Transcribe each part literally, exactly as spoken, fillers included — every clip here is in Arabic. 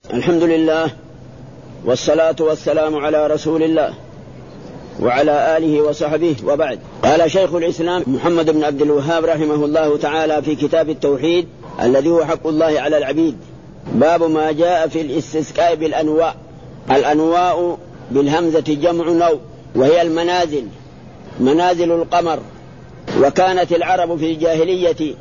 الحمد لله والصلاة والسلام على رسول الله وعلى آله وصحبه وبعد. قال شيخ الإسلام محمد بن عبد الوهاب رحمه الله تعالى في كتاب التوحيد الذي هو حق الله على العبيد: باب ما جاء في الاستسقاء بالأنواء. الأنواء بالهمزة جمع نوء، وهي المنازل، منازل القمر. وكانت العرب في الجاهلية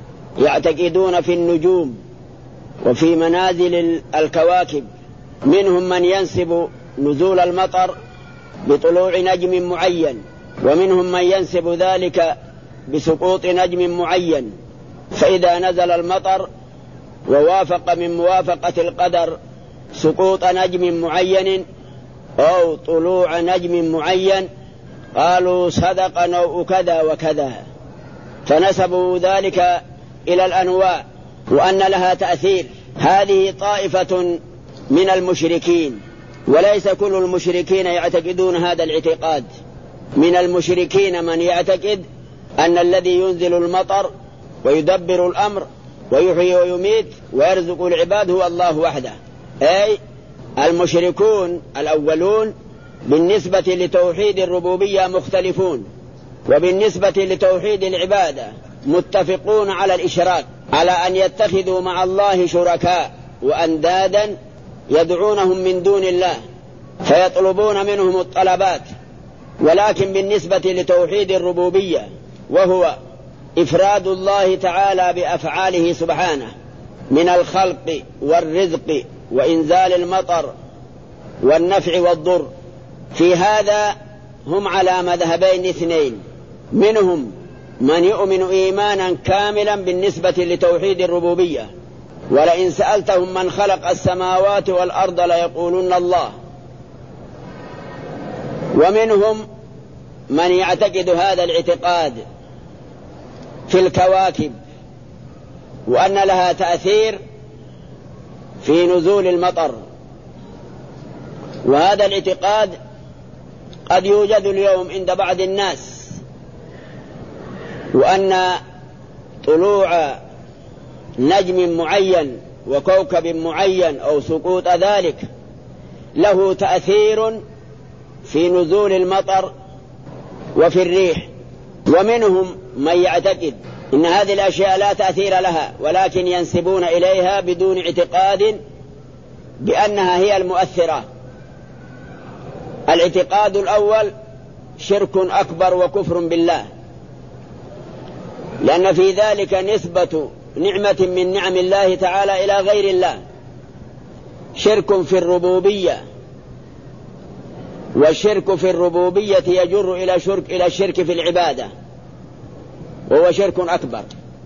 يعتقدون في النجوم وفي منازل الكواكب، منهم من ينسب نزول المطر بطلوع نجم معين، ومنهم من ينسب ذلك بسقوط نجم معين، فإذا نزل المطر ووافق من موافقة القدر سقوط نجم معين أو طلوع نجم معين قالوا صدق نوء كذا وكذا، فنسبوا ذلك إلى الأنواء وأن لها تأثير. هذه طائفة من المشركين، وليس كل المشركين يعتقدون هذا الاعتقاد. من المشركين من يعتقد أن الذي ينزل المطر ويدبر الأمر ويحيي ويميت ويرزق العباد هو الله وحده، أي المشركون الأولون بالنسبة لتوحيد الربوبية مختلفون، وبالنسبة لتوحيد العبادة متفقون على الإشراك، على أن يتخذوا مع الله شركاء وأندادا يدعونهم من دون الله فيطلبون منهم الطلبات. ولكن بالنسبة لتوحيد الربوبية وهو إفراد الله تعالى بأفعاله سبحانه من الخلق والرزق وإنزال المطر والنفع والضر، في هذا هم على مذهبين اثنين: منهم من يؤمن إيمانا كاملا بالنسبة لتوحيد الربوبية، ولئن سألتهم من خلق السماوات والأرض ليقولون الله، ومنهم من يعتقد هذا الاعتقاد في الكواكب وأن لها تأثير في نزول المطر. وهذا الاعتقاد قد يوجد اليوم عند بعض الناس، وأن طلوع نجم معين وكوكب معين أو سقوط ذلك له تأثير في نزول المطر وفي الريح. ومنهم من يعتقد إن هذه الأشياء لا تأثير لها، ولكن ينسبون إليها بدون اعتقاد بأنها هي المؤثرة. الاعتقاد الأول شرك أكبر وكفر بالله، لأن في ذلك نسبة نعمة من نعم الله تعالى إلى غير الله، شرك في الربوبية، والشرك في الربوبية يجر إلى شرك إلى الشرك في العبادة، وهو شرك أكبر.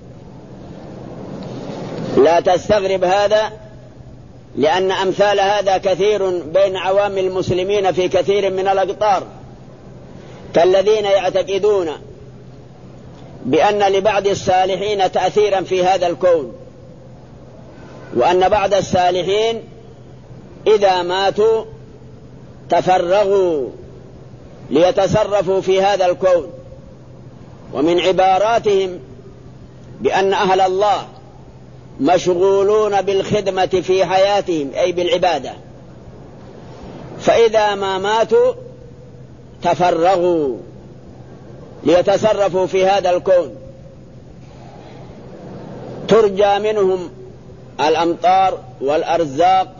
لا تستغرب هذا، لأن أمثال هذا كثير بين عوام المسلمين في كثير من الأقطار، كالذين يعتقدون بأن لبعض الصالحين تأثيرا في هذا الكون، وأن بعض الصالحين إذا ماتوا تفرغوا ليتصرفوا في هذا الكون. ومن عباراتهم بأن أهل الله مشغولون بالخدمة في حياتهم، أي بالعبادة، فإذا ما ماتوا تفرغوا ليتصرفوا في هذا الكون، ترجى منهم الأمطار والأرزاق،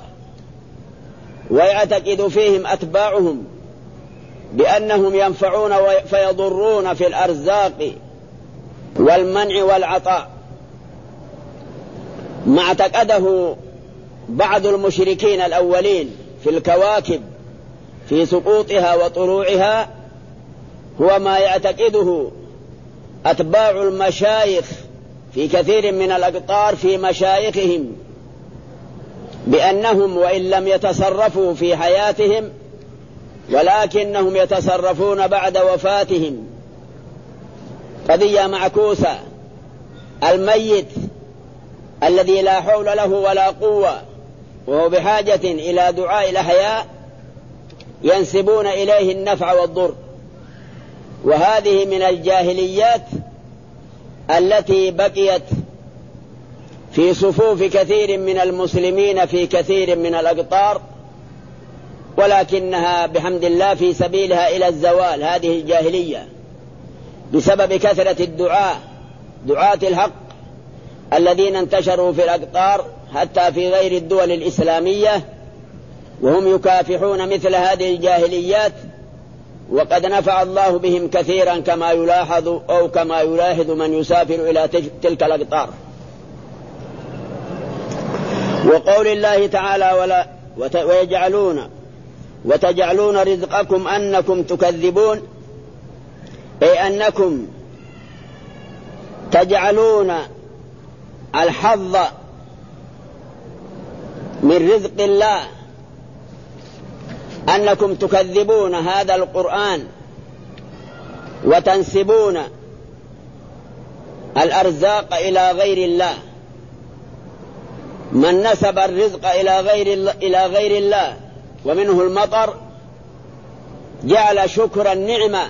ويعتقد فيهم أتباعهم بأنهم ينفعون فيضرون في الأرزاق والمنع والعطاء، ما اعتقده بعض المشركين الأولين في الكواكب في سقوطها وطلوعها هو ما يعتقده أتباع المشايخ في كثير من الأقطار في مشايخهم، بأنهم وإن لم يتصرفوا في حياتهم ولكنهم يتصرفون بعد وفاتهم. قضية معكوسة. الميت الذي لا حول له ولا قوة وهو بحاجة إلى دعاء الأحياء ينسبون إليه النفع والضر، وهذه من الجاهليات التي بقيت في صفوف كثير من المسلمين في كثير من الأقطار، ولكنها بحمد الله في سبيلها إلى الزوال هذه الجاهلية بسبب كثرة الدعاء دعاة الحق الذين انتشروا في الأقطار حتى في غير الدول الإسلامية، وهم يكافحون مثل هذه الجاهليات، وقد نفع الله بهم كثيرا كما يلاحظ أو كما يلاحظ من يسافر إلى تلك الأقطار. وقول الله تعالى ولا ويجعلون وتجعلون رزقكم أنكم تكذبون، أي أنكم تجعلون الحظ من رزق الله، أنكم تكذبون هذا القرآن وتنسبون الأرزاق إلى غير الله. من نسب الرزق إلى غير إلى غير الله ومنه المطر جعل شكر النعمة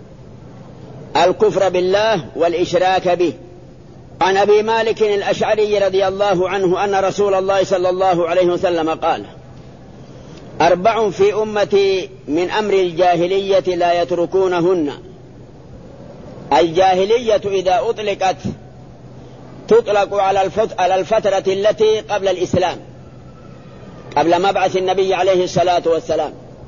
الكفر بالله والإشراك به. عن أبي مالك الأشعري رضي الله عنه أن رسول الله صلى الله عليه وسلم قال: أربع في أمتي من أمر الجاهلية لا يتركونهن. الجاهلية إذا أطلقت تطلق على الفترة التي قبل الإسلام، قبل مبعث النبي عليه الصلاة والسلام،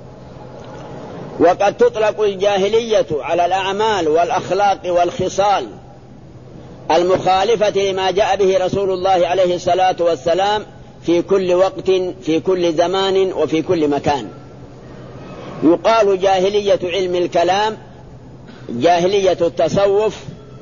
وقد تطلق الجاهلية على الأعمال والأخلاق والخصال المخالفة لما جاء به رسول الله عليه الصلاة والسلام في كل وقت في كل زمان وفي كل مكان. يقال جاهلية علم الكلام، جاهلية التصوف،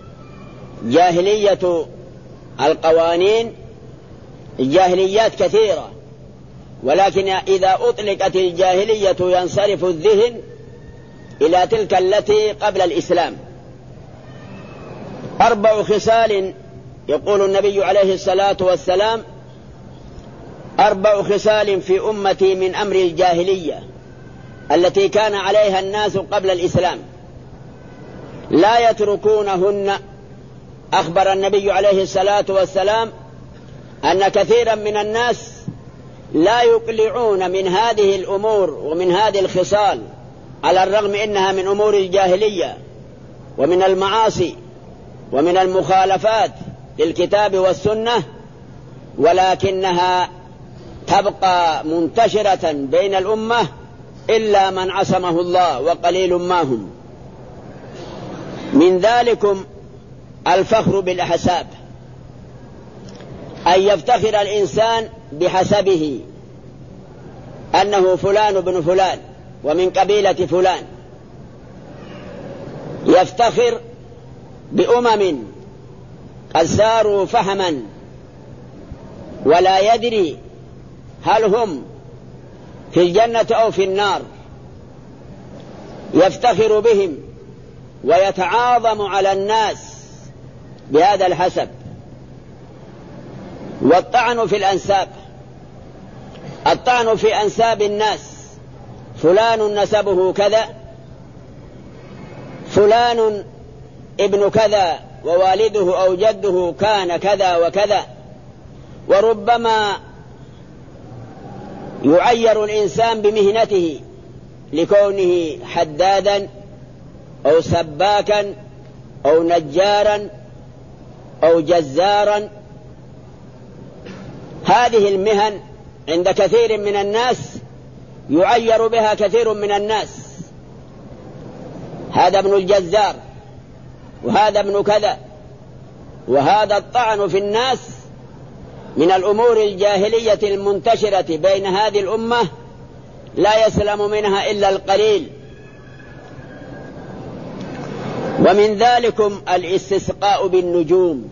جاهلية القوانين، جاهليات كثيرة، ولكن إذا أطلقت الجاهلية ينصرف الذهن إلى تلك التي قبل الإسلام. أربع خصال يقول النبي عليه الصلاة والسلام: أربع خصال في أمتي من أمر الجاهلية التي كان عليها الناس قبل الإسلام لا يتركونهن. أخبر النبي عليه الصلاة والسلام أن كثيرا من الناس لا يقلعون من هذه الأمور ومن هذه الخصال، على الرغم إنها من أمور الجاهلية ومن المعاصي ومن المخالفات للكتاب والسنة، ولكنها تبقى منتشرة بين الأمة إلا من عصمه الله وقليل ما هم. من ذلكم الفخر بالأحساب، أن يفتخر الإنسان بحسبه أنه فلان بن فلان ومن قبيلة فلان، يفتخر بأمم قد ساروا فهما ولا يدري هل هم في الجنة أو في النار، يفتخر بهم ويتعاظم على الناس بهذا الحسب. والطعن في الأنساب، الطعن في أنساب الناس، فلان نسبه كذا، فلان ابن كذا ووالده أو جده كان كذا وكذا. وربما يعير الإنسان بمهنته لكونه حدادا أو سباكا أو نجارا أو جزارا. هذه المهن عند كثير من الناس يعير بها كثير من الناس، هذا ابن الجزار وهذا ابن كذا. وهذا الطعن في الناس من الأمور الجاهلية المنتشرة بين هذه الأمة لا يسلم منها إلا القليل. ومن ذلكم الاستسقاء بالنجوم،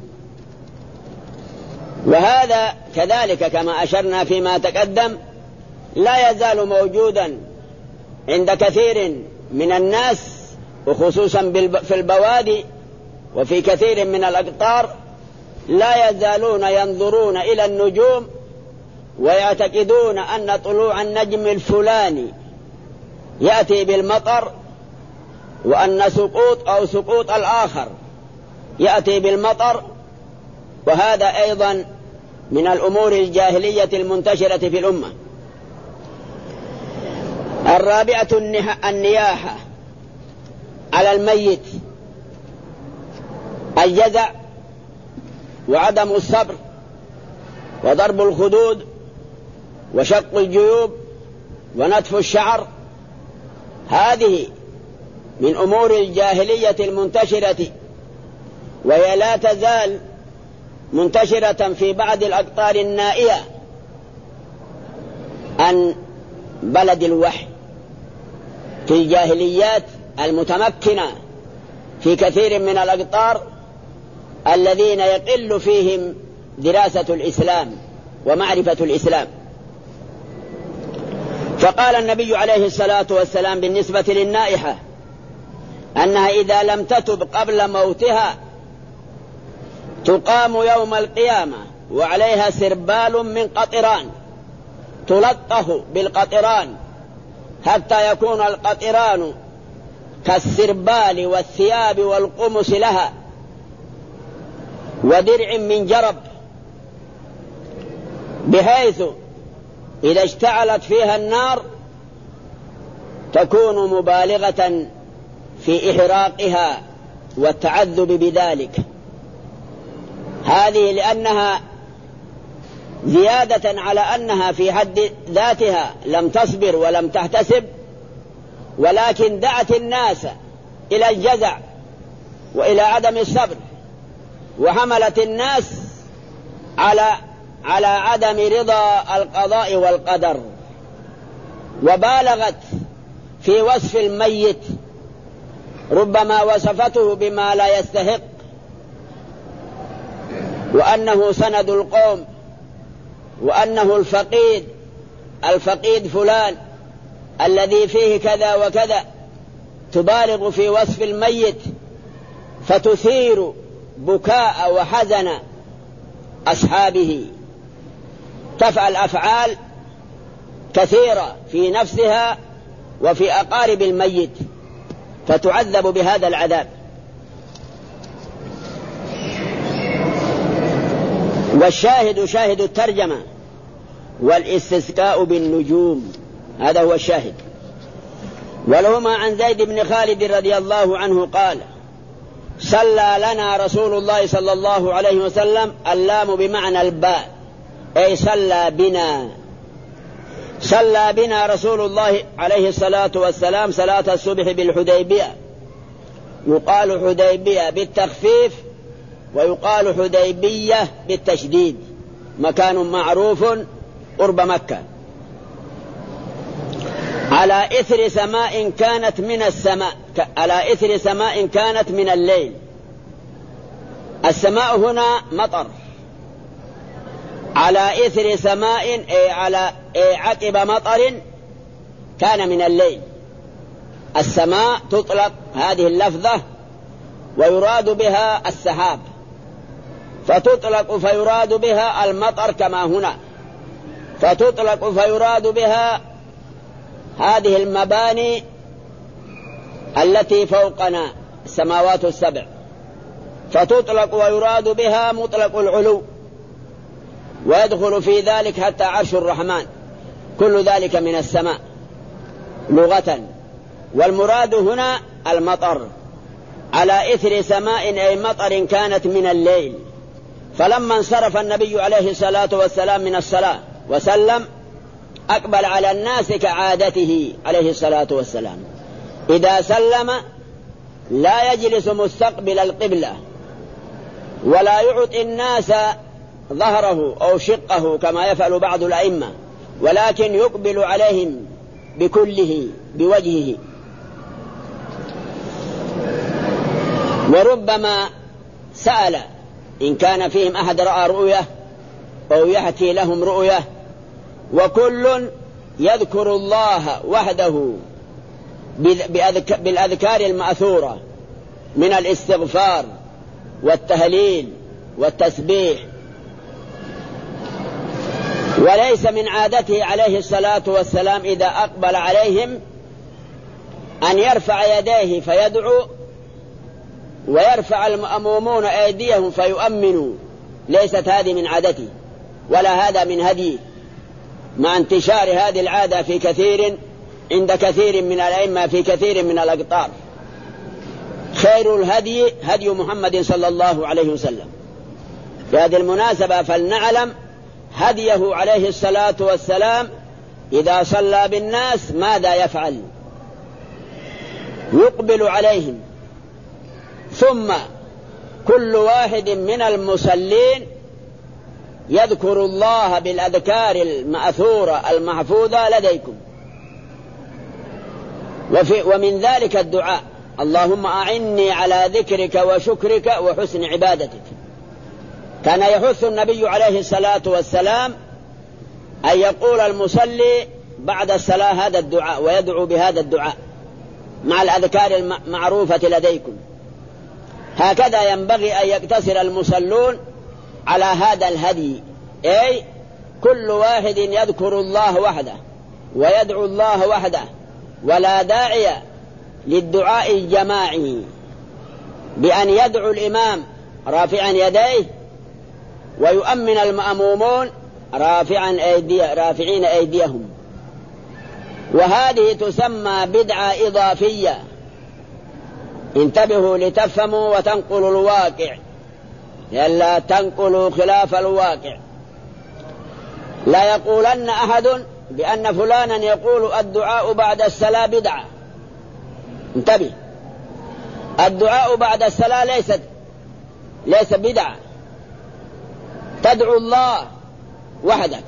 وهذا كذلك كما أشرنا فيما تقدم لا يزال موجودا عند كثير من الناس، وخصوصا في البوادي وفي كثير من الأقطار لا يزالون ينظرون إلى النجوم ويعتقدون أن طلوع النجم الفلاني يأتي بالمطر، وأن سقوط أو سقوط الآخر يأتي بالمطر. وهذا أيضا من الأمور الجاهلية المنتشرة في الأمة. الرابعة النياحة على الميت، الجزع وعدم الصبر وضرب الخدود وشق الجيوب ونتف الشعر، هذه من أمور الجاهلية المنتشرة، وهي لا تزال منتشرة في بعض الأقطار النائية عن بلد الوحي، في الجاهليات المتمكنة في كثير من الأقطار الذين يقل فيهم دراسة الإسلام ومعرفة الإسلام. فقال النبي عليه الصلاة والسلام بالنسبة للنائحة أنها إذا لم تتب قبل موتها تقام يوم القيامة وعليها سربال من قطران تلطخ بالقطران حتى يكون القطران كالسربال والثياب والقمص لها ودرع من جرب، بحيث إذا اشتعلت فيها النار تكون مبالغة في إحراقها والتعذب بذلك. هذه لأنها زيادة على أنها في حد ذاتها لم تصبر ولم تحتسب، ولكن دعت الناس إلى الجزع وإلى عدم الصبر، وحملت الناس على على عدم رضا القضاء والقدر، وبالغت في وصف الميت، ربما وصفته بما لا يستحق، وأنه سند القوم، وأنه الفقيد الفقيد فلان الذي فيه كذا وكذا، تبالغ في وصف الميت فتثير بكاء وحزن أصحابه، تفعل أفعال كثيرة في نفسها وفي أقارب الميت فتعذب بهذا العذاب. والشاهد شاهد الترجمة والاستسقاء بالنجوم، هذا هو الشاهد. ولهما عن زيد بن خالد رضي الله عنه قال: صلى لنا رسول الله صلى الله عليه وسلم، اللام بمعنى الباء، أي صلى بنا، صلى بنا رسول الله عليه الصلاة والسلام صلاة الصبح بالحديبية، يقال حديبية بالتخفيف ويقال حديبية بالتشديد، مكان معروف قرب مكة، على إثر سماء كانت من السماء، على إثر سماء كانت من الليل. السماء هنا مطر، على إثر سماء أي على أي عقب مطر كان من الليل. السماء تطلق هذه اللفظة ويراد بها السحاب، فتطلق فيراد بها المطر كما هنا، فتطلق فيراد بها هذه المباني التي فوقنا السماوات السبع، فتطلق ويراد بها مطلق العلو، ويدخل في ذلك حتى عرش الرحمن، كل ذلك من السماء لغة. والمراد هنا المطر، على إثر سماء أي مطر كانت من الليل. فلما انصرف النبي عليه الصلاة والسلام من الصلاة وسلم أقبل على الناس كعادته عليه الصلاة والسلام، إذا سلم لا يجلس مستقبل القبلة ولا يعطي الناس ظهره أو شقه كما يفعل بعض الأئمة، ولكن يقبل عليهم بكله بوجهه. وربما سأل إن كان فيهم أحد رأى رؤية أو يحكي لهم رؤية، وكل يذكر الله وحده بالأذكار المأثورة من الاستغفار والتهليل والتسبيح. وليس من عادته عليه الصلاة والسلام إذا أقبل عليهم أن يرفع يديه فيدعو ويرفع المأمومون أيديهم فيؤمنوا، ليست هذه من عادته، ولا هذا من هديه، مع انتشار هذه العادة في كثير عند كثير من الأئمة في كثير من الأقطار. خير الهدي هدي محمد صلى الله عليه وسلم. في هذه المناسبة فلنعلم هديه عليه الصلاة والسلام إذا صلى بالناس ماذا يفعل. يقبل عليهم، ثم كل واحد من المصلين يذكر الله بالأذكار المأثورة المحفوظة لديكم، وفي ومن ذلك الدعاء: اللهم أعني على ذكرك وشكرك وحسن عبادتك. كان يحث النبي عليه الصلاة والسلام أن يقول المصلي بعد الصلاة هذا الدعاء، ويدعو بهذا الدعاء مع الأذكار المعروفة لديكم. هكذا ينبغي أن يقتصر المصلون على هذا الهدي، أي كل واحد يذكر الله وحده ويدعو الله وحده، ولا داعي للدعاء الجماعي بأن يدعو الإمام رافعا يديه ويؤمن المأمومون رافعا أيدي رافعين أيديهم. وهذه تسمى بدعة إضافية. انتبهوا لتفهموا وتنقلوا الواقع، لئلا تنقلوا خلاف الواقع. لا يقولن أحد بأن فلانا يقول الدعاء بعد الصلاة بدعة. انتبه، الدعاء بعد الصلاة ليست ليس بدعة. تدعو الله وحدك،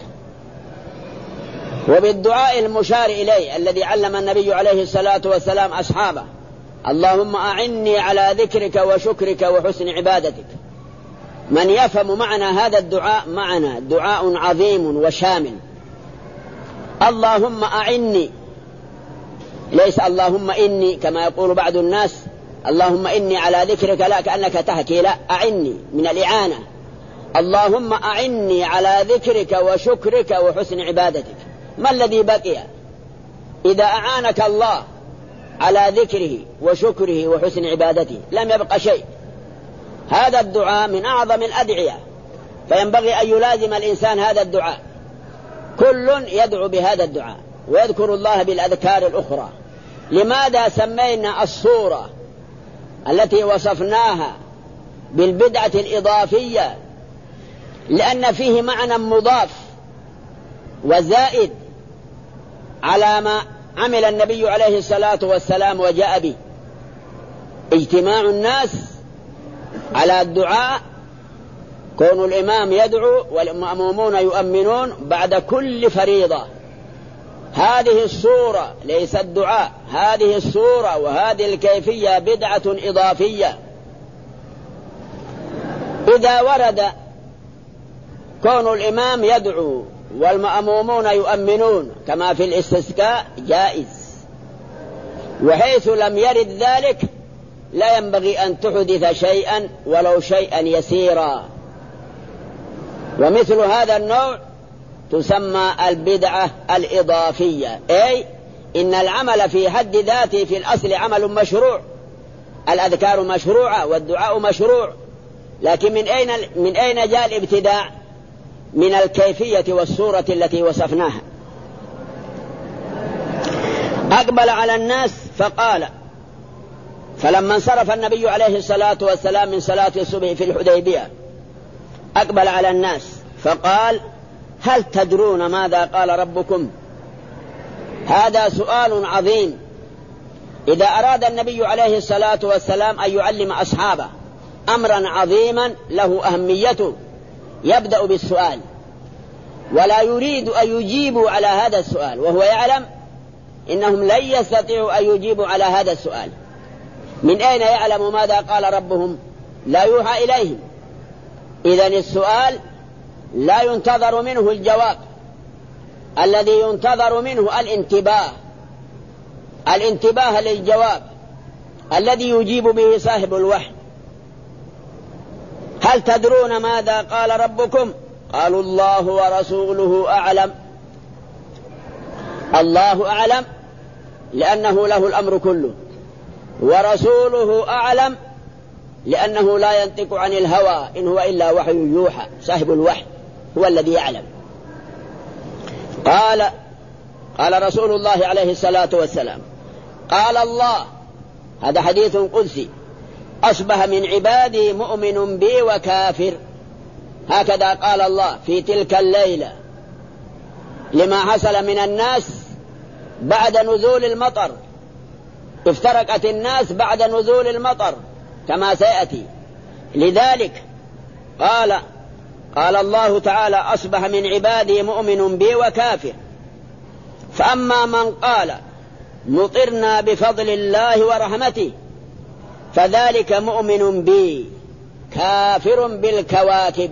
وبالدعاء المشار إليه الذي علم النبي عليه الصلاة والسلام أصحابه: اللهم أعني على ذكرك وشكرك وحسن عبادتك. من يفهم معنى هذا الدعاء معنى دعاء عظيم وشامل. اللهم أعني، ليس اللهم إني كما يقول بعض الناس اللهم إني على ذكرك، لا كأنك تحكي، لا، أعني من الإعانة. اللهم أعني على ذكرك وشكرك وحسن عبادتك. ما الذي بقي إذا أعانك الله على ذكره وشكره وحسن عبادته؟ لم يبق شيء. هذا الدعاء من أعظم الأدعية، فينبغي أن يلازم الإنسان هذا الدعاء. كل يدعو بهذا الدعاء ويذكر الله بالأذكار الأخرى. لماذا سمينا الصورة التي وصفناها بالبدعة الإضافية؟ لأن فيه معنى مضاف وزائد على ما عمل النبي عليه الصلاة والسلام وجاء به. اجتماع الناس على الدعاء، كون الإمام يدعو والمأمومون يؤمنون بعد كل فريضة. هذه الصورة ليس الدعاء، هذه الصورة وهذه الكيفية بدعة إضافية. إذا ورد كون الإمام يدعو والمأمومون يؤمنون كما في الاستسقاء جائز، وحيث لم يرد ذلك لا ينبغي أن تحدث شيئا ولو شيئا يسيرا. ومثل هذا النوع تسمى البدعة الإضافية، أي إن العمل في حد ذاته في الأصل عمل مشروع، الأذكار مشروعة والدعاء مشروع، لكن من أين من أين جاء الابتداع؟ من الكيفية والصورة التي وصفناها. أقبل على الناس فقال، فلما انصرف النبي عليه الصلاة والسلام من صلاة الصبح في الحديبية أقبل على الناس فقال: هل تدرون ماذا قال ربكم؟ هذا سؤال عظيم. إذا أراد النبي عليه الصلاة والسلام أن يعلم أصحابه أمرا عظيما له أهميته يبدأ بالسؤال، ولا يريد أن يجيبوا على هذا السؤال وهو يعلم إنهم لن يستطيعوا أن يجيبوا على هذا السؤال. من أين يعلم ماذا قال ربهم؟ لا يوحى إليهم. إذن السؤال لا ينتظر منه الجواب، الذي ينتظر منه الانتباه، الانتباه للجواب الذي يجيب به صاحب الوحي. هل تدرون ماذا قال ربكم؟ قالوا: الله ورسوله أعلم. الله أعلم لأنه له الأمر كله، ورسوله أعلم لأنه لا ينطق عن الهوى إن هو إلا وحي يوحى، صاحب الوحي. هو الذي يعلم. قال قال رسول الله عليه الصلاة والسلام قال الله، هذا حديث قدسي، أصبح من عبادي مؤمن بي وكافر، هكذا قال الله في تلك الليلة لما حصل من الناس بعد نزول المطر. افترقت الناس بعد نزول المطر كما سيأتي. لذلك قال قال الله تعالى أصبح من عبادي مؤمن بي وكافر. فأما من قال مطرنا بفضل الله ورحمته فذلك مؤمن بي كافر بالكواكب،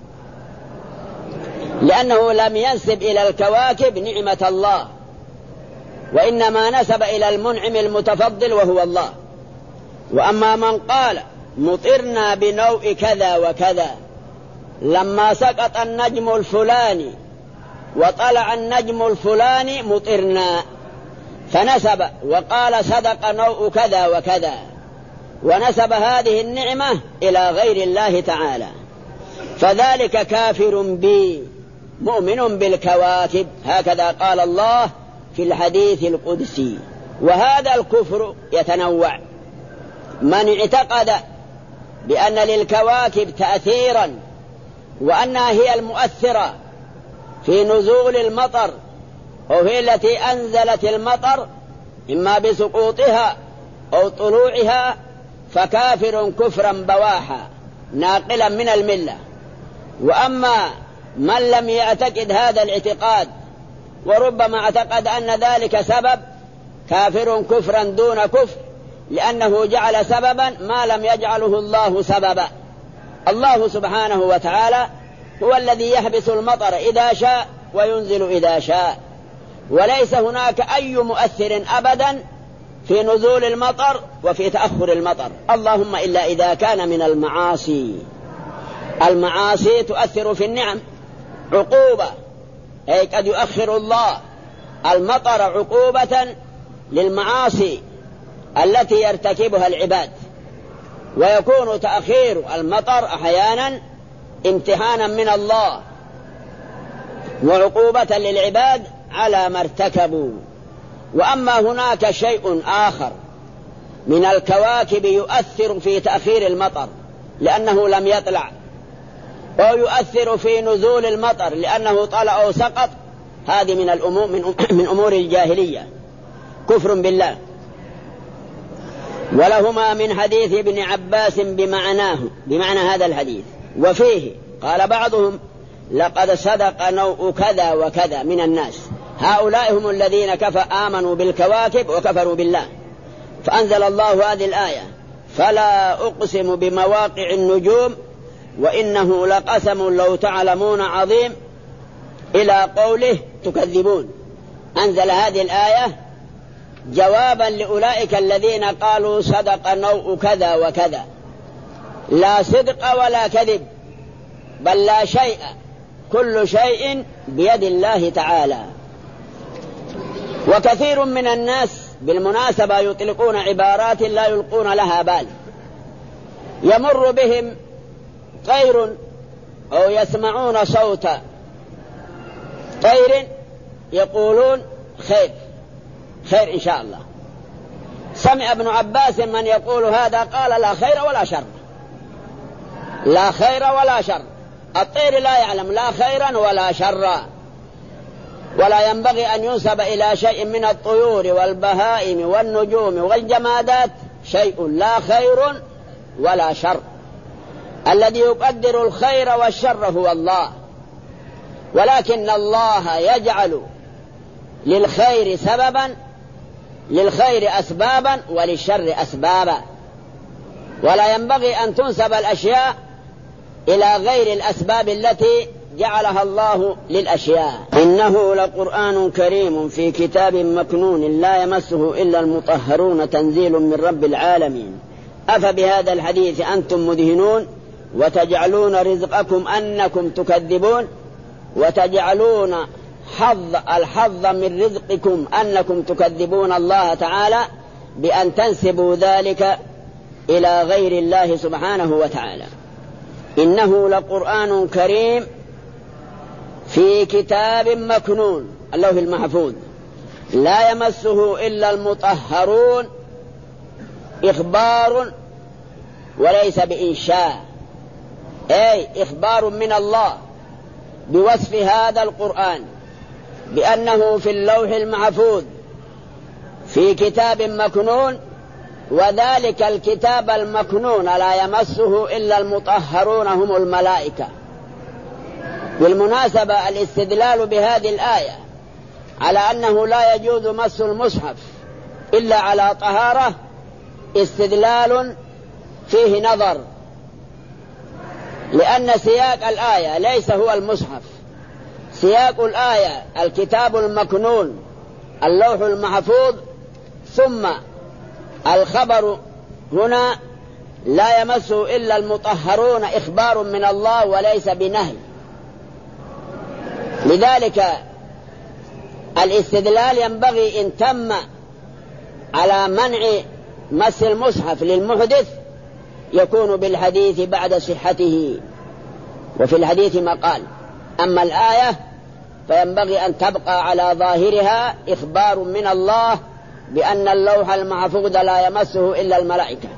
لأنه لم ينسب إلى الكواكب نعمة الله، وإنما نسب إلى المنعم المتفضل وهو الله. وأما من قال مطرنا بنوء كذا وكذا، لما سقط النجم الفلاني وطلع النجم الفلاني مطرنا، فنسب وقال صدق نوء كذا وكذا، ونسب هذه النعمة إلى غير الله تعالى، فذلك كافر بي مؤمن بالكواكب، هكذا قال الله في الحديث القدسي. وهذا الكفر يتنوع. من اعتقد بأن للكواكب تأثيرا وأنها هي المؤثرة في نزول المطر، وهي التي أنزلت المطر إما بسقوطها أو طلوعها، فكافر كفرا بواحا ناقلا من الملة. وأما من لم يعتقد هذا الاعتقاد وربما اعتقد أن ذلك سبب، كافر كفرا دون كفر، لأنه جعل سببا ما لم يجعله الله سببا. الله سبحانه وتعالى هو الذي يحبس المطر إذا شاء وينزل إذا شاء، وليس هناك أي مؤثر أبدا في نزول المطر وفي تأخر المطر، اللهم إلا إذا كان من المعاصي. المعاصي تؤثر في النعم عقوبة، أي قد يؤخر الله المطر عقوبة للمعاصي التي يرتكبها العباد، ويكون تأخير المطر أحيانا امتحانا من الله وعقوبة للعباد على ما ارتكبوا. وأما هناك شيء آخر من الكواكب يؤثر في تأخير المطر لأنه لم يطلع، أو يؤثر في نزول المطر لأنه طلع أو سقط، هذه من الأمور من أمور الجاهلية، كفر بالله. ولهما من حديث ابن عباس بمعناه، بمعنى هذا الحديث. وفيه قال بعضهم لقد صدق نوء كذا وكذا من الناس، هؤلاء هم الذين كفر آمنوا بالكواكب وكفروا بالله. فأنزل الله هذه الآية فلا أقسم بمواقع النجوم وإنه لقسم لو تعلمون عظيم، إلى قوله تكذبون. أنزل هذه الآية جوابا لأولئك الذين قالوا صدق نوء كذا وكذا، لا صدق ولا كذب، بل لا شيء، كل شيء بيد الله تعالى. وكثير من الناس بالمناسبة يطلقون عبارات لا يلقون لها بال. يمر بهم طير أو يسمعون صوت طير يقولون خير خير إن شاء الله. سمع ابن عباس من يقول هذا قال لا خير ولا شر، لا خير ولا شر. الطير لا يعلم لا خيرا ولا شرا، ولا ينبغي أن ينسب إلى شيء من الطيور والبهائم والنجوم والجمادات شيء لا خير ولا شر. الذي يقدر الخير والشر هو الله، ولكن الله يجعل للخير سببا، للخير أسبابا وللشر أسبابا، ولا ينبغي أن تنسب الأشياء إلى غير الأسباب التي جعلها الله للأشياء. إنه لقرآن كريم في كتاب مكنون لا يمسه إلا المطهرون تنزيل من رب العالمين. أفبهذا الحديث أنتم مدهنون وتجعلون رزقكم أنكم تكذبون، وتجعلون حظ الحظ من رزقكم أنكم تكذبون الله تعالى بأن تنسبوا ذلك إلى غير الله سبحانه وتعالى. إنه لقرآن كريم في كتاب مكنون اللوح المحفوظ لا يمسه إلا المطهرون إخبار وليس بإنشاء، أي إخبار من الله بوصف هذا القرآن بأنه في اللوح المحفوظ في كتاب مكنون، وذلك الكتاب المكنون لا يمسه إلا المطهرون هم الملائكة. بالمناسبة الاستدلال بهذه الآية على أنه لا يجوز مس المصحف إلا على طهارة استدلال فيه نظر، لأن سياق الآية ليس هو المصحف، سياق الآية الكتاب المكنون اللوح المحفوظ، ثم الخبر هنا لا يمسه إلا المطهرون إخبار من الله وليس بنهي. لذلك الاستدلال ينبغي إن تم على منع مس المصحف للمحدث يكون بالحديث بعد صحته، وفي الحديث ما قال. أما الآية فينبغي أن تبقى على ظاهرها إخبار من الله بأن اللوح المحفوظ لا يمسه إلا الملائكة.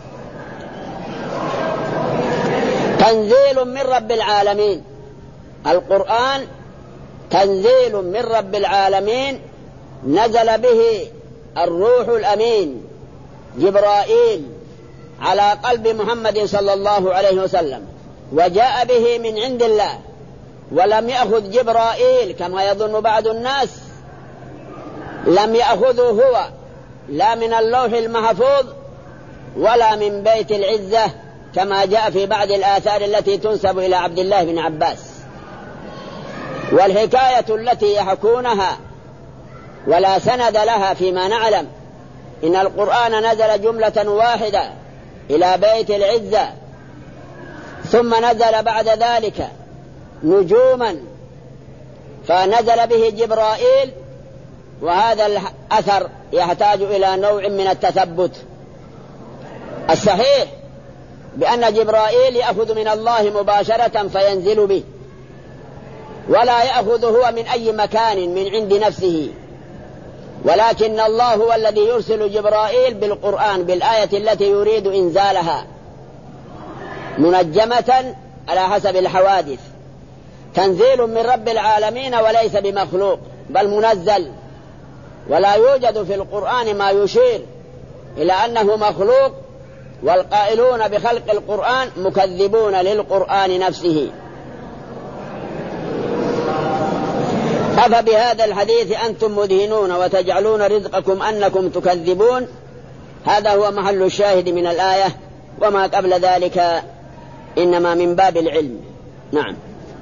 تنزيل من رب العالمين، القرآن تنزيل من رب العالمين نزل به الروح الأمين جبرائيل على قلب محمد صلى الله عليه وسلم، وجاء به من عند الله، ولم يأخذ جبرائيل كما يظن بعض الناس، لم يأخذه هو لا من اللوح المحفوظ ولا من بيت العزة كما جاء في بعض الآثار التي تنسب إلى عبد الله بن عباس. والحكاية التي يحكونها ولا سند لها فيما نعلم إن القرآن نزل جملة واحدة إلى بيت العزة، ثم نزل بعد ذلك نجوما فنزل به جبرائيل، وهذا الأثر يحتاج إلى نوع من التثبت. الصحيح بأن جبرائيل يأخذ من الله مباشرة فينزل به، ولا يأخذ هو من أي مكان من عند نفسه، ولكن الله هو الذي يرسل جبرائيل بالقرآن بالآية التي يريد إنزالها منجمة على حسب الحوادث. تنزيل من رب العالمين وليس بمخلوق بل منزل، ولا يوجد في القرآن ما يشير إلى أنه مخلوق، والقائلون بخلق القرآن مكذبون للقرآن نفسه. أفبهذا الحديث أنتم مدهنون وتجعلون رزقكم أنكم تكذبون، هذا هو محل الشاهد من الآية، وما قبل ذلك إنما من باب العلم. نعم.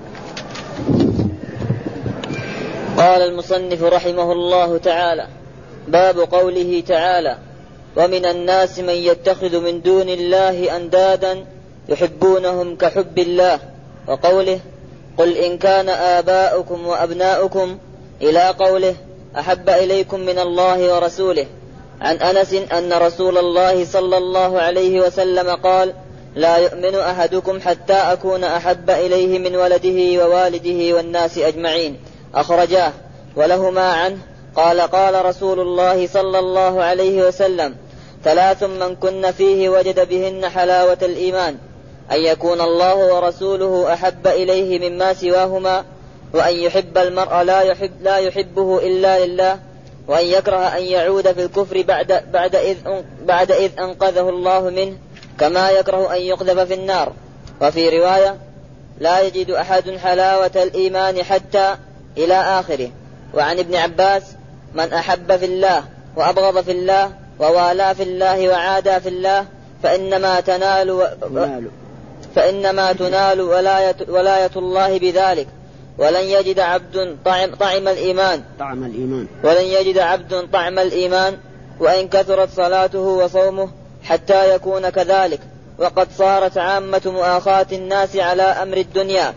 قال المصنف رحمه الله تعالى: باب قوله تعالى: ومن الناس من يتخذ من دون الله أندادا يحبونهم كحب الله، وقوله: قل إن كان آباؤكم وأبناؤكم، إلى قوله: أحب إليكم من الله ورسوله. عن أنس أن رسول الله صلى الله عليه وسلم قال: لا يؤمن أحدكم حتى أكون أحب إليه من ولده ووالده والناس أجمعين، أخرجاه. ولهما عنه قال: قال رسول الله صلى الله عليه وسلم: ثلاث من كن فيه وجد بهن حلاوة الإيمان: أن يكون الله ورسوله أحب إليه مما سواهما، وأن يحب المرء لا يحب لا يحبه إلا لله، وأن يكره أن يعود في الكفر بعد بعد إذ بعد إذ أنقذه الله منه، كما يكره أن يقذف في النار. وفي رواية: لا يجد أحد حلاوة الإيمان حتى، إلى آخره. وعن ابن عباس: من أحب في الله وأبغض في الله ووالى في الله وعادى في الله فإنما تنال و... فإنما تنال ولاية, ولاية الله بذلك. ولن يجد عبد طعم, طعم الإيمان طعم الإيمان ولن يجد عبد طعم الإيمان وإن كثرت صلاته وصومه حتى يكون كذلك، وقد صارت عامة مؤاخاة الناس على أمر الدنيا،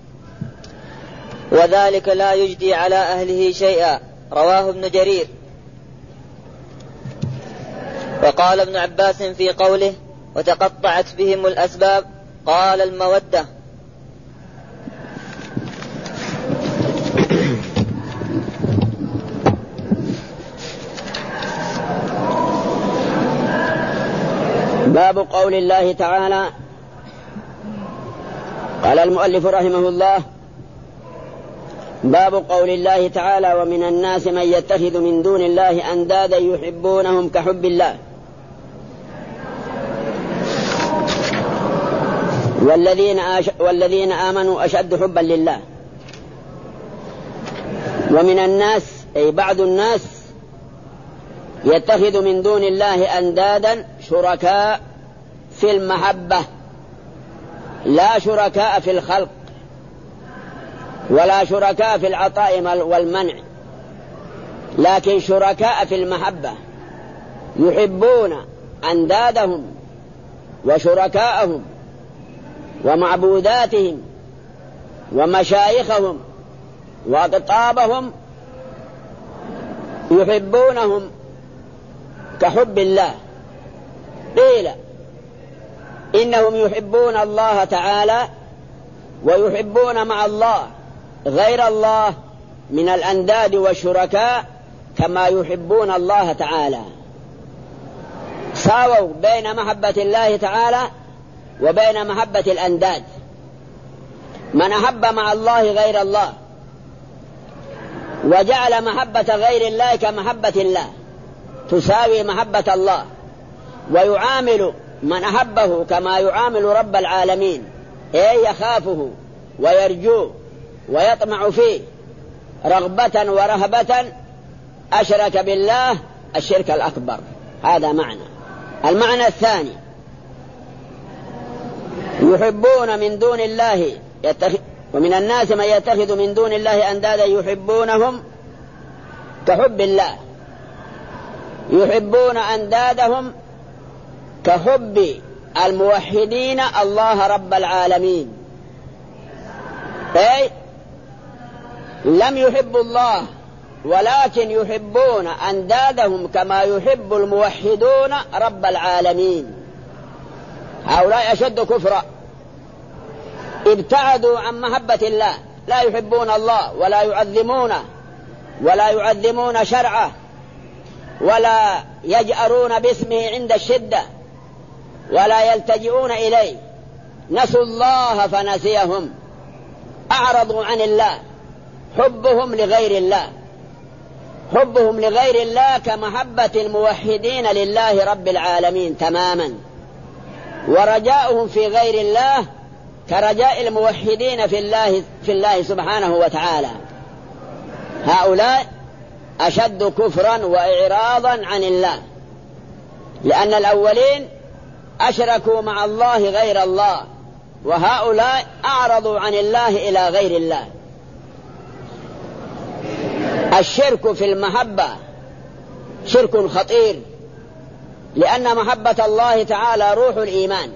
وذلك لا يجدي على أهله شيئا. رواه ابن جرير. وقال ابن عباس في قوله: وتقطعت بهم الأسباب، قال: المودة. باب قول الله تعالى. قال المؤلف رحمه الله: باب قول الله تعالى: ومن الناس من يتخذ من دون الله أندادا يحبونهم كحب الله والذين, أش... والذين آمنوا أشد حبا لله. ومن الناس أي بعض الناس يتخذ من دون الله أندادا شركاء في المحبة، لا شركاء في الخلق ولا شركاء في العطاء والمنع، لكن شركاء في المحبة، يحبون أندادهم وشركاءهم ومعبوداتهم ومشايخهم وأقطابهم، يحبونهم كحب الله. قيل إنهم يحبون الله تعالى ويحبون مع الله غير الله من الأنداد والشركاء كما يحبون الله تعالى. ساووا بين محبة الله تعالى وبين محبة الأنداد. من أحب مع الله غير الله وجعل محبة غير الله كمحبة الله تساوي محبة الله، ويعامل من أحبه كما يعامل رب العالمين، أي يخافه ويرجوه ويطمع فيه رغبة ورهبة، أشرك بالله الشرك الأكبر. هذا معنى. المعنى الثاني: يحبون من دون الله يتخذ ومن الناس من يتخذ من دون الله أندادا يحبونهم كحب الله. يحبون أندادهم كحب الموحدين الله رب العالمين، أي لم يحبوا الله ولكن يحبون أندادهم كما يحب الموحدون رب العالمين. هؤلاء أشد كفرا، ابتعدوا عن محبة الله، لا يحبون الله ولا يعظمونه ولا يعظمون شرعه ولا يجأرون باسمه عند الشدة ولا يلتجئون إليه. نسوا الله فنسيهم، أعرضوا عن الله. حبهم لغير الله، حبهم لغير الله كمحبة الموحدين لله رب العالمين تماما، ورجاؤهم في غير الله كرجاء الموحدين في الله, في الله سبحانه وتعالى. هؤلاء أشد كفرا وإعراضا عن الله، لأن الأولين أشركوا مع الله غير الله، وهؤلاء أعرضوا عن الله إلى غير الله. الشرك في المحبة شرك خطير، لأن محبة الله تعالى روح الإيمان،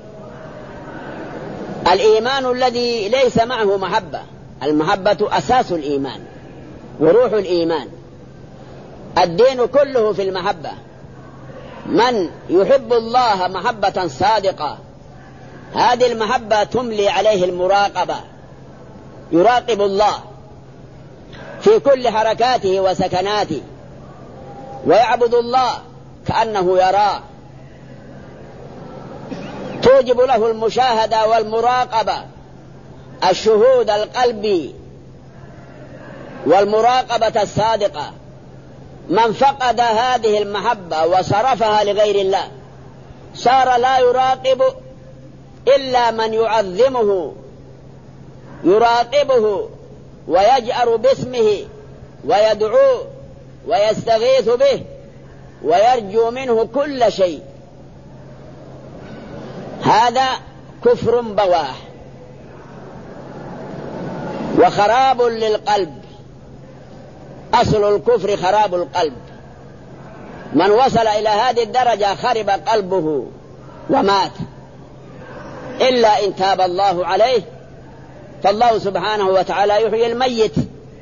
الإيمان الذي ليس معه محبة. المحبة أساس الإيمان وروح الإيمان، الدين كله في المحبة. من يحب الله محبة صادقة، هذه المحبة تملي عليه المراقبة، يراقب الله في كل حركاته وسكناته، ويعبد الله كأنه يراه، توجب له المشاهدة والمراقبة، الشهود القلبي والمراقبة الصادقة. من فقد هذه المحبة وصرفها لغير الله صار لا يراقب إلا من يعظمه، يراقبه ويجأر باسمه ويدعوه ويستغيث به ويرجو منه كل شيء. هذا كفر بواح وخراب للقلب. أصل الكفر خراب القلب. من وصل إلى هذه الدرجة خرب قلبه ومات، إلا إن تاب الله عليه، فالله سبحانه وتعالى يحيي الميت.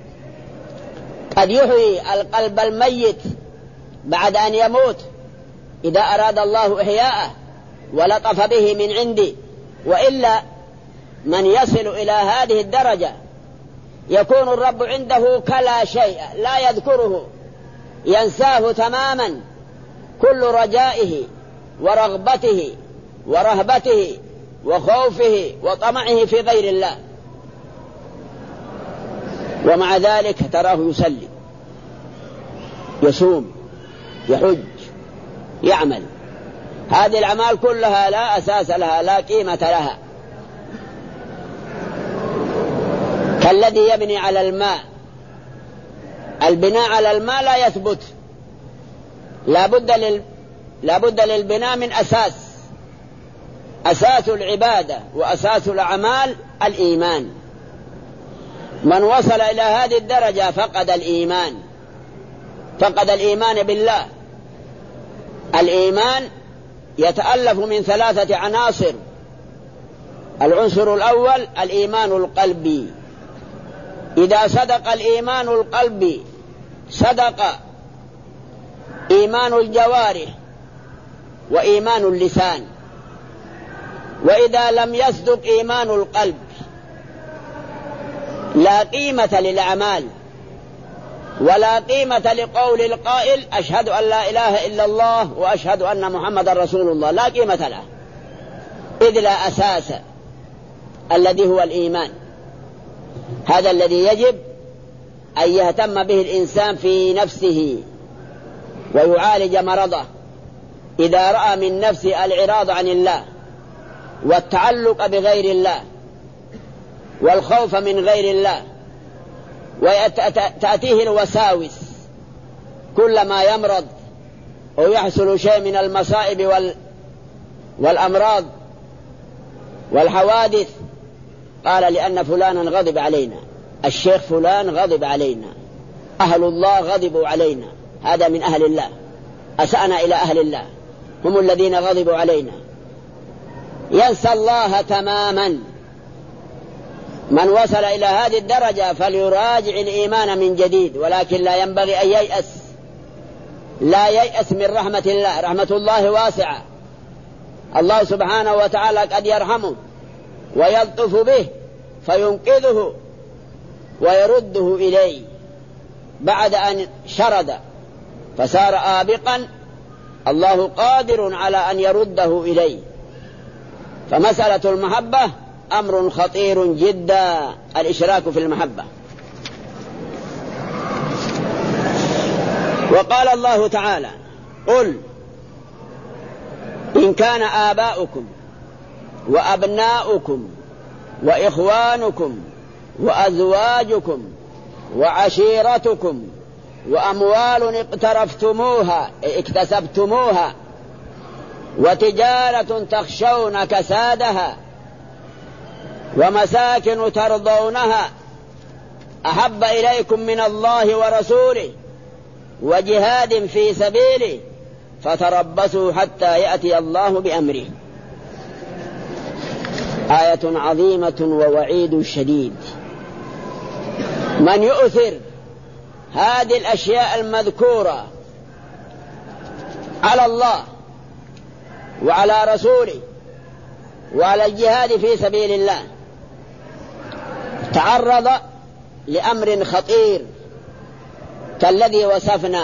قد يحيي القلب الميت بعد أن يموت إذا أراد الله إحياءه ولطف به من عندي، وإلا من يصل إلى هذه الدرجة يكون الرب عنده كلا شيء، لا يذكره، ينساه تماما. كل رجائه ورغبته ورهبته وخوفه وطمعه في غير الله، ومع ذلك تراه يصلي يصوم يحج يعمل. هذه الأعمال كلها لا أساس لها لا قيمة لها، كالذي يبني على الماء. البناء على الماء لا يثبت، لا بد لل... لا بد للبناء من أساس. أساس العبادة وأساس الأعمال الإيمان. من وصل إلى هذه الدرجة فقد الإيمان، فقد الإيمان بالله. الإيمان يتألف من ثلاثة عناصر. العنصر الأول الإيمان القلبي. إذا صدق الإيمان القلبي صدق إيمان الجوارح وإيمان اللسان. وإذا لم يصدق إيمان القلب لا قيمة للأعمال ولا قيمة لقول القائل أشهد أن لا إله إلا الله وأشهد أن محمد رسول الله، لا قيمة له، إذ لا أساس الذي هو الإيمان. هذا الذي يجب أن يهتم به الإنسان في نفسه ويعالج مرضه. إذا رأى من نفسه الإعراض عن الله والتعلق بغير الله والخوف من غير الله، وتأتيه الوساوس كلما يمرض أو يحصل شيء من المصائب وال... والأمراض والحوادث، قال لأن فلانا غضب علينا، الشيخ فلان غضب علينا، أهل الله غضبوا علينا، هذا من أهل الله، أسأنا إلى أهل الله، هم الذين غضبوا علينا. ينسى الله تماما. من وصل إلى هذه الدرجة فليراجع الإيمان من جديد، ولكن لا ينبغي أن ييأس، لا ييأس من رحمة الله. رحمة الله واسعة، الله سبحانه وتعالى قد يرحمه ويلطف به فينقذه ويرده إليه بعد أن شرد فصار آبقا، الله قادر على أن يرده إليه. فمسألة المحبة أمر خطير جدا، الإشراك في المحبة. وقال الله تعالى قل إن كان آباؤكم وأبناؤكم وإخوانكم وأزواجكم وعشيرتكم وأموال اقترفتموها اكتسبتموها وتجارة تخشون كسادها ومساكن ترضونها أحب إليكم من الله ورسوله وجهاد في سبيله فتربصوا حتى يأتي الله بأمره. آية عظيمة ووعيد شديد. من يؤثر هذه الأشياء المذكورة على الله وعلى رسوله وعلى الجهاد في سبيل الله تعرض لأمر خطير كالذي وصفنا،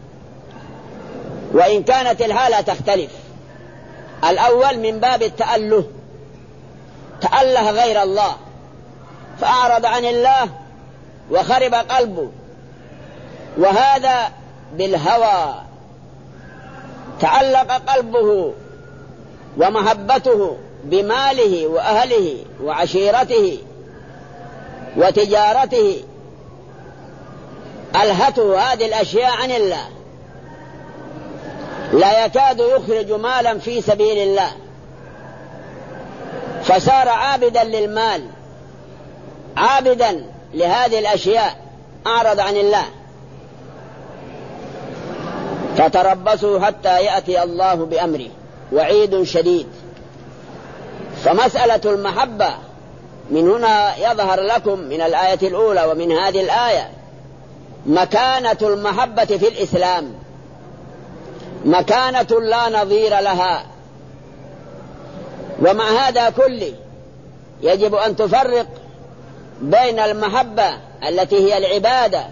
وإن كانت الحالة تختلف. الأول من باب التأله، تأله غير الله فأعرض عن الله وخرب قلبه، وهذا بالهوى تعلق قلبه ومحبته بماله وأهله وعشيرته وتجارته، ألهته هذه الأشياء عن الله، لا يكاد يخرج مالا في سبيل الله، فصار عابدا للمال، عابدا لهذه الأشياء، أعرض عن الله. فتربصوا حتى يأتي الله بأمره، وعيد شديد. فمسألة المحبة من هنا يظهر لكم من الآية الأولى ومن هذه الآية مكانة المحبة في الإسلام، مكانة لا نظير لها. ومع هذا كله يجب أن تفرق بين المحبة التي هي العبادة،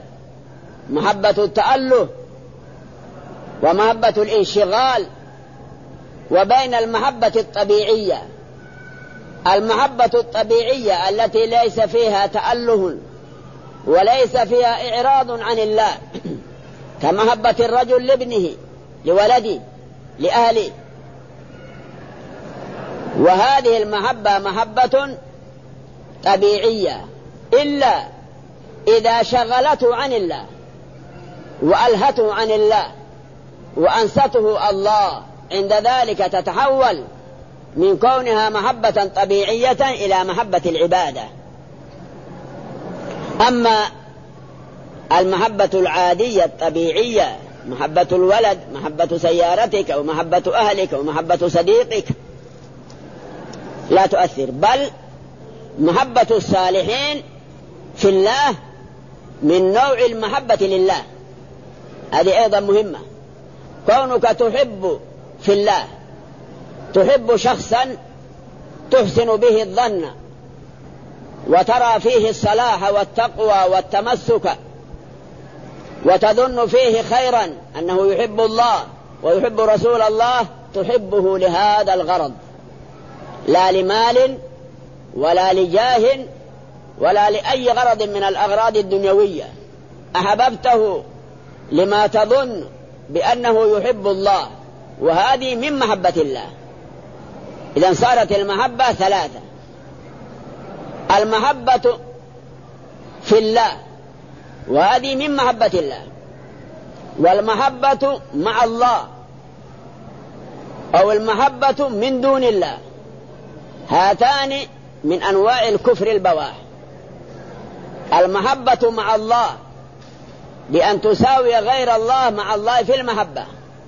محبة التأله ومحبة الانشغال وبين المحبة الطبيعية. المحبة الطبيعية التي ليس فيها تأله وليس فيها إعراض عن الله، كمحبة الرجل لابنه، لولده، لأهله. وهذه المحبة محبة طبيعية، إلا إذا شغلته عن الله وألهته عن الله وأنسته الله، عند ذلك تتحول من كونها محبة طبيعية إلى محبة العبادة. أما المحبة العادية الطبيعية، محبة الولد، محبة سيارتك أو محبة أهلك أو محبة صديقك، لا تؤثر. بل محبة الصالحين في الله من نوع المحبة لله، هذه أيضا مهمة. كونك تحب في الله، تحب شخصا تحسن به الظن وترى فيه الصلاح والتقوى والتمسك وتظن فيه خيرا، أنه يحب الله ويحب رسول الله، تحبه لهذا الغرض، لا لمال ولا لجاه ولا لأي غرض من الأغراض الدنيوية. أحببته لما تظن بأنه يحب الله، وهذه من محبة الله. إذن صارت المحبة ثلاثة: المحبة في الله، وهذه من محبة الله، والمحبة مع الله، أو المحبة من دون الله، هاتان من أنواع الكفر البواح. المحبة مع الله بأن تساوي غير الله مع الله في المحبة،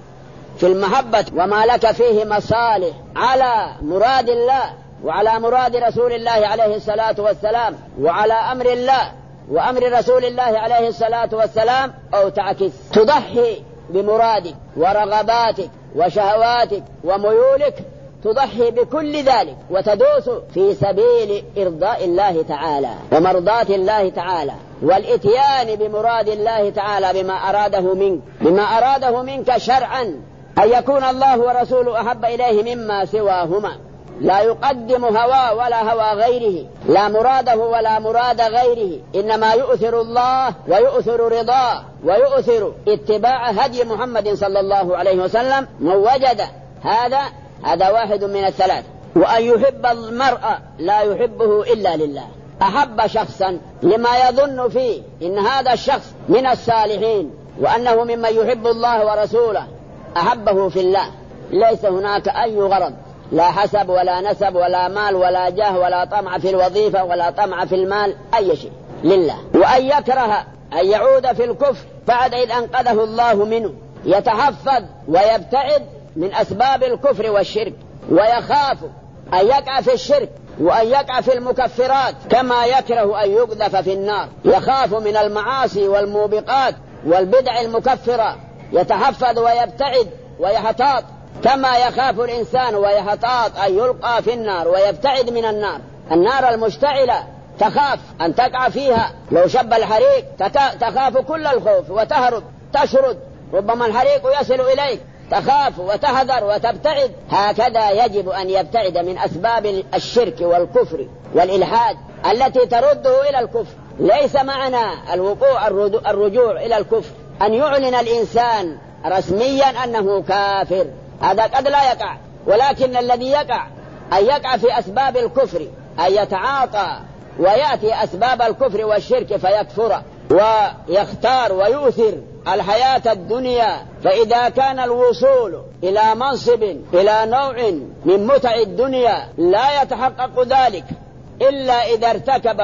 في المحبة وما لك فيه مصالح على مراد الله وعلى مراد رسول الله عليه الصلاة والسلام وعلى أمر الله وأمر رسول الله عليه الصلاة والسلام، أو تعكس، تضحي بمرادك ورغباتك وشهواتك وميولك، تضحي بكل ذلك وتدوس في سبيل إرضاء الله تعالى ومرضاة الله تعالى، والإتيان بمراد الله تعالى بما أراده منك، بما أراده منك شرعا، أن يكون الله ورسوله أحب إليه مما سواهما، لا يقدم هوى ولا هوى غيره، لا مراده ولا مراد غيره، إنما يؤثر الله ويؤثر رضاه ويؤثر اتباع هدي محمد صلى الله عليه وسلم من وجد هذا. هذا واحد من الثلاث. وأن يحب المرء لا يحبه إلا لله، أحب شخصا لما يظن فيه إن هذا الشخص من الصالحين وأنه ممن يحب الله ورسوله، أحبه في الله، ليس هناك أي غرض، لا حسب ولا نسب ولا مال ولا جاه ولا طمع في الوظيفة ولا طمع في المال، أي شيء لله. وأن يكره أن يعود في الكفر بعد إذ أنقذه الله منه، يتحفظ ويبتعد من أسباب الكفر والشرك، ويخاف أن يقع في الشرك وأن يقع في المكفرات، كما يكره أن يقذف في النار، يخاف من المعاصي والموبقات والبدع المكفرة، يتحفظ ويبتعد ويحتاط، كما يخاف الإنسان ويحتاط أن يلقى في النار ويبتعد من النار. النار المشتعلة تخاف أن تقع فيها، لو شب الحريق تخاف كل الخوف وتهرب تشرد، ربما الحريق يصل إليك، تخاف وتحذر وتبتعد. هكذا يجب أن يبتعد من أسباب الشرك والكفر والإلحاد التي ترده إلى الكفر. ليس معنى الوقوع الرجوع إلى الكفر أن يعلن الإنسان رسميا أنه كافر، هذا قد لا يقع، ولكن الذي يقع أن يقع في أسباب الكفر، أن يتعاطى ويأتي أسباب الكفر والشرك فيكفر ويختار ويؤثر الحياة الدنيا. فإذا كان الوصول إلى منصب، إلى نوع من متع الدنيا، لا يتحقق ذلك إلا إذا ارتكب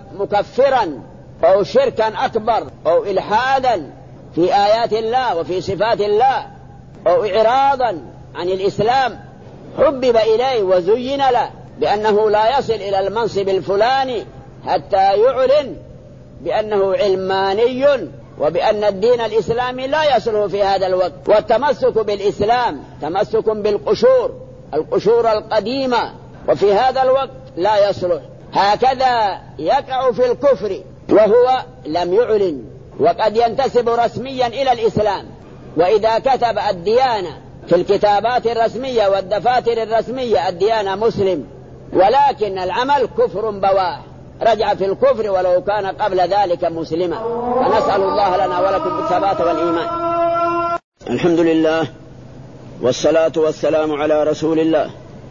مكفرا أو شركا أكبر أو إلحادا في آيات الله وفي صفات الله أو إعراضا عن الإسلام، حبب إليه وزين له بأنه لا يصل إلى المنصب الفلاني حتى يعلن بأنه علماني وبأن الدين الإسلامي لا يصله في هذا الوقت. والتمسك بالإسلام تمسك بالقشور، القشور القديمة، وفي هذا الوقت لا يصلح. هكذا يقع في الكفر وهو لم يعلن، وقد ينتسب رسميا إلى الإسلام، وإذا كتب الديانة في الكتابات الرسمية والدفاتر الرسمية الديانة مسلم، ولكن العمل كفر بواح، رجع في الكفر ولو كان قبل ذلك مسلما. فنسأل الله لنا ولكم الثبات والإيمان. الحمد لله والصلاة والسلام على رسول الله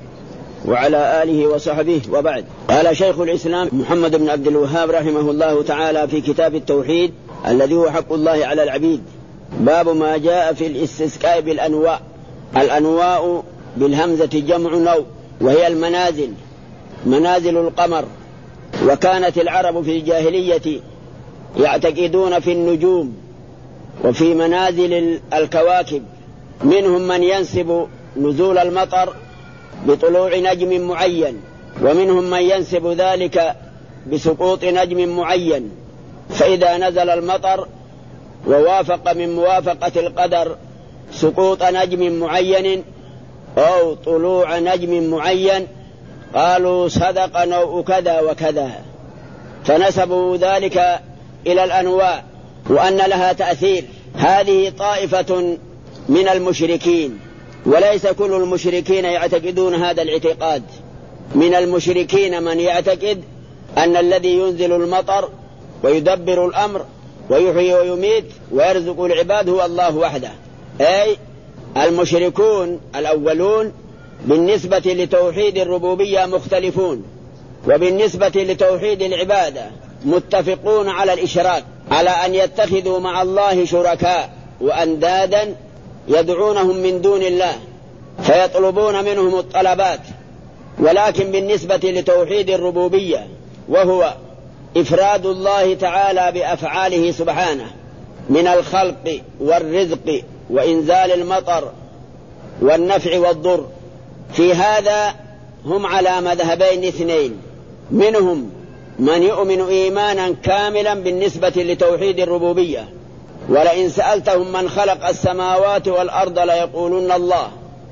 وعلى آله وصحبه، وبعد. قال شيخ الإسلام محمد بن عبد الوهاب رحمه الله تعالى في كتاب التوحيد الذي هو حق الله على العبيد: باب ما جاء في الاستسقاء بالأنواء. الأنواء بالهمزة جمع نوء، وهي المنازل، منازل القمر. وكانت العرب في الجاهلية يعتقدون في النجوم وفي منازل الكواكب، منهم من ينسب نزول المطر بطلوع نجم معين، ومنهم من ينسب ذلك بسقوط نجم معين، فإذا نزل المطر ووافق من موافقة القدر سقوط نجم معين أو طلوع نجم معين قالوا صدق نوء كذا وكذا، فنسبوا ذلك إلى الأنواع وأن لها تأثير. هذه طائفة من المشركين، وليس كل المشركين يعتقدون هذا الاعتقاد. من المشركين من يعتقد أن الذي ينزل المطر ويدبر الأمر ويحيي ويميت ويرزق العباد هو الله وحده، أي المشركون الأولون بالنسبة لتوحيد الربوبية مختلفون، وبالنسبة لتوحيد العبادة متفقون على الإشراك، على أن يتخذوا مع الله شركاء وأندادا يدعونهم من دون الله فيطلبون منهم الطلبات. ولكن بالنسبة لتوحيد الربوبية وهو إفراد الله تعالى بأفعاله سبحانه من الخلق والرزق وإنزال المطر والنفع والضر، في هذا هم على مذهبين اثنين: منهم من يؤمن إيمانا كاملا بالنسبة لتوحيد الربوبية، ولئن سألتهم من خلق السماوات والأرض ليقولون الله،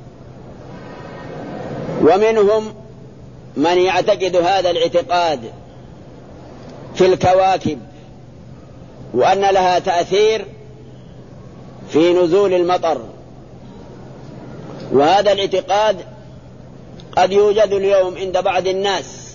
ومنهم من يعتقد هذا الاعتقاد في الكواكب وأن لها تأثير في نزول المطر. وهذا الاعتقاد قد يوجد اليوم عند بعض الناس،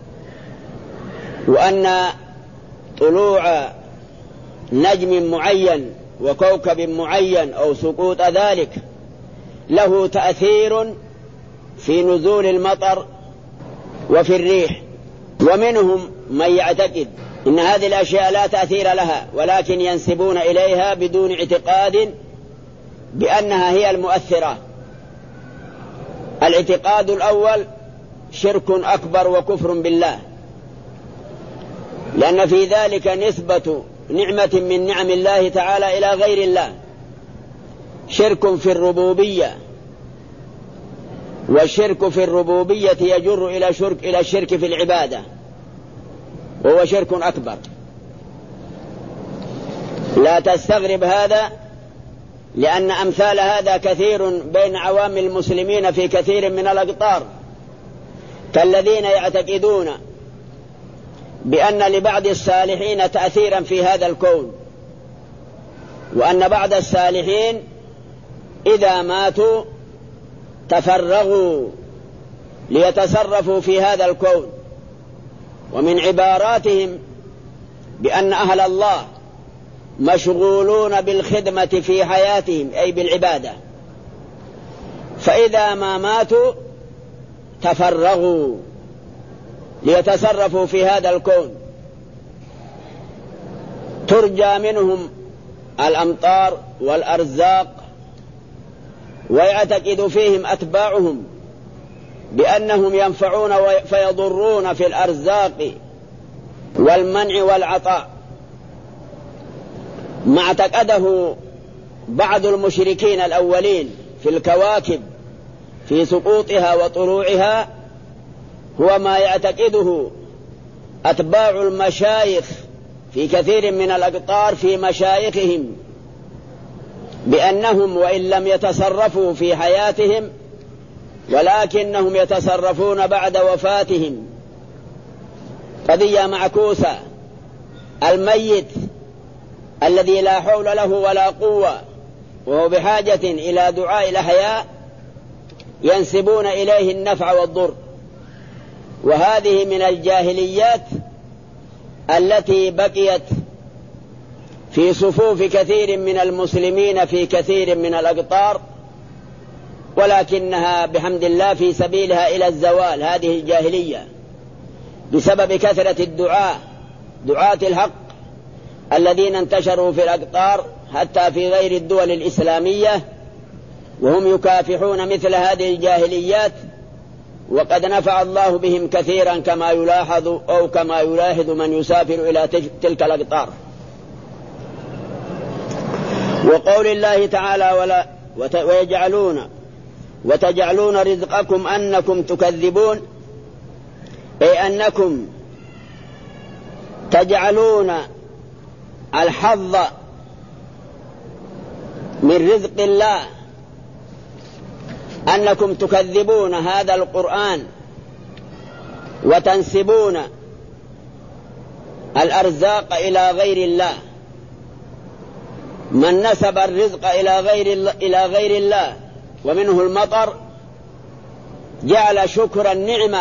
وأن طلوع نجم معين وكوكب معين أو سقوط ذلك له تأثير في نزول المطر وفي الريح. ومنهم من يعتقد إن هذه الأشياء لا تأثير لها، ولكن ينسبون إليها بدون اعتقاد بأنها هي المؤثرة. الاعتقاد الأول شرك أكبر وكفر بالله، لأن في ذلك نسبة نعمة من نعم الله تعالى إلى غير الله، شرك في الربوبية، والشرك في الربوبية يجر إلى شرك إلى الشرك في العبادة، وهو شرك أكبر. لا تستغرب هذا، لأن أمثال هذا كثير بين عوام المسلمين في كثير من الأقطار، كالذين يعتقدون بأن لبعض الصالحين تأثيرا في هذا الكون، وأن بعض الصالحين إذا ماتوا تفرغوا ليتصرفوا في هذا الكون. ومن عباراتهم بأن أهل الله مشغولون بالخدمة في حياتهم، أي بالعبادة، فإذا ما ماتوا تفرغوا ليتصرفوا في هذا الكون، ترجى منهم الأمطار والأرزاق، ويعتقد فيهم أتباعهم بأنهم ينفعون فيضرون في الأرزاق والمنع والعطاء، ما اعتقده بعض المشركين الأولين في الكواكب في سقوطها وطلوعها هو ما يعتقده أتباع المشايخ في كثير من الأقطار في مشايخهم، بأنهم وإن لم يتصرفوا في حياتهم ولكنهم يتصرفون بعد وفاتهم. قضية معكوسة. الميت الذي لا حول له ولا قوة وهو بحاجة إلى دعاء الأحياء ينسبون إليه النفع والضر. وهذه من الجاهليات التي بقيت في صفوف كثير من المسلمين في كثير من الأقطار، ولكنها بحمد الله في سبيلها إلى الزوال هذه الجاهلية بسبب كثرة الدعاء دعاة الحق الذين انتشروا في الأقطار حتى في غير الدول الإسلامية، وهم يكافحون مثل هذه الجاهليات، وقد نفع الله بهم كثيرا كما يلاحظ أو كما يلاحظ من يسافر إلى تلك الأقطار. وقول الله تعالى ولا ويجعلون وتجعلون رزقكم أنكم تكذبون، أي أنكم تجعلون الحظ من رزق الله، أنكم تكذبون هذا القرآن وتنسبون الأرزاق إلى غير الله. من نسب الرزق إلى غير إلى غير الله ومنه المطر جعل شكر النعمة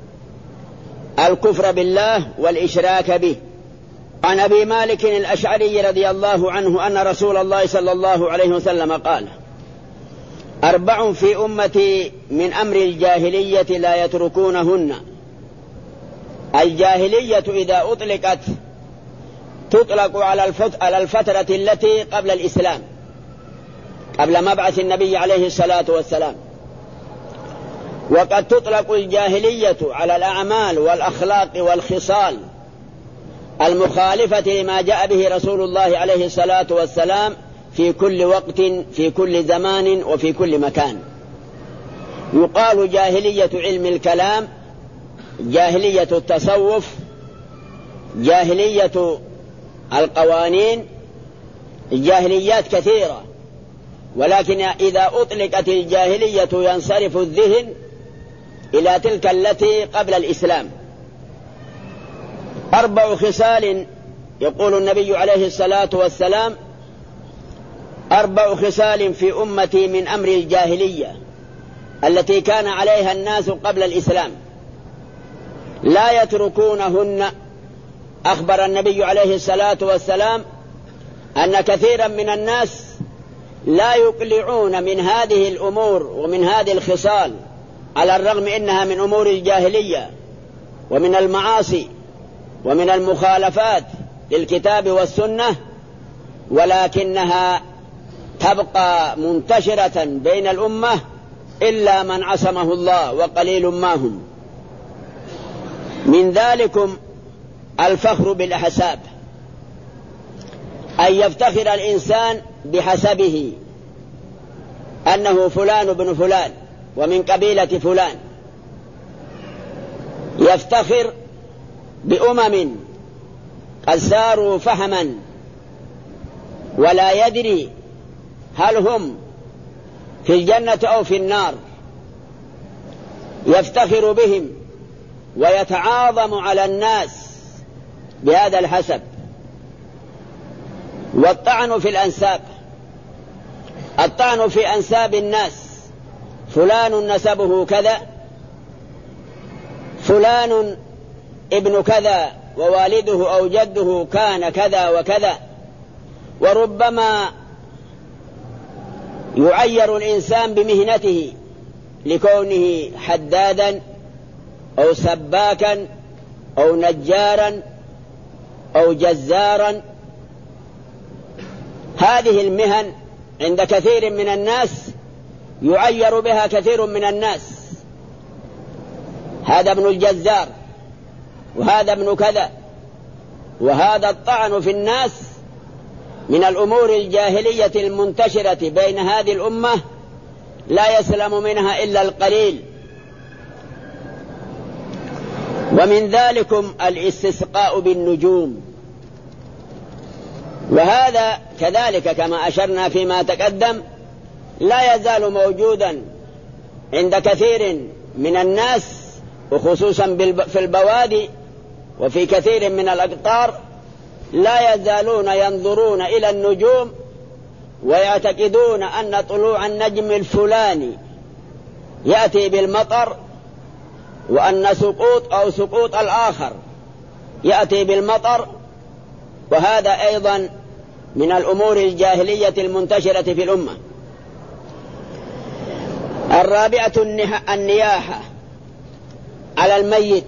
الكفر بالله والإشراك به. عن أبي مالك الأشعري رضي الله عنه أن رسول الله صلى الله عليه وسلم قال: أربع في أمتي من أمر الجاهلية لا يتركونهن. الجاهلية إذا أطلقت تطلق على الفترة التي قبل الإسلام، قبل مبعث النبي عليه الصلاة والسلام، وقد تطلق الجاهلية على الأعمال والأخلاق والخصال المخالفة لما جاء به رسول الله عليه الصلاة والسلام في كل وقت في كل زمان وفي كل مكان. يقال جاهلية علم الكلام، جاهلية التصوف، جاهلية القوانين، جاهليات كثيرة، ولكن إذا أطلقت الجاهلية ينصرف الذهن إلى تلك التي قبل الإسلام. أربع خصال يقول النبي عليه الصلاة والسلام: أربع خصال في أمتي من أمر الجاهلية التي كان عليها الناس قبل الإسلام لا يتركونهن. أخبر النبي عليه الصلاة والسلام أن كثيرا من الناس لا يقلعون من هذه الأمور ومن هذه الخصال، على الرغم إنها من أمور الجاهلية ومن المعاصي ومن المخالفات للكتاب والسنة، ولكنها تبقى منتشرة بين الأمة إلا من عصمه الله وقليل ما هم. من ذلكم الفخر بالأحساب، أن يفتخر الإنسان بحسبه أنه فلان بن فلان ومن قبيلة فلان، يفتخر بأمم قد ساروا فهما ولا يدري هل هم في الجنة أو في النار، يفتخر بهم ويتعاظم على الناس بهذا الحسب. والطعن في الأنساب، الطعن في أنساب الناس، فلان نسبه كذا، فلان ابن كذا ووالده أو جده كان كذا وكذا. وربما يعير الإنسان بمهنته لكونه حدادا أو سباكا أو نجارا أو جزارا. هذه المهن عند كثير من الناس يعير بها كثير من الناس، هذا ابن الجزار وهذا ابن كذا. وهذا الطعن في الناس من الأمور الجاهلية المنتشرة بين هذه الأمة لا يسلم منها إلا القليل. ومن ذلكم الاستسقاء بالنجوم، وهذا كذلك كما أشرنا فيما تقدم لا يزال موجودا عند كثير من الناس، وخصوصا في البوادي وفي كثير من الأقطار لا يزالون ينظرون إلى النجوم ويعتقدون أن طلوع النجم الفلاني يأتي بالمطر، وأن سقوط أو سقوط الآخر يأتي بالمطر، وهذا أيضا من الأمور الجاهلية المنتشرة في الأمة. الرابعة النياحة على الميت،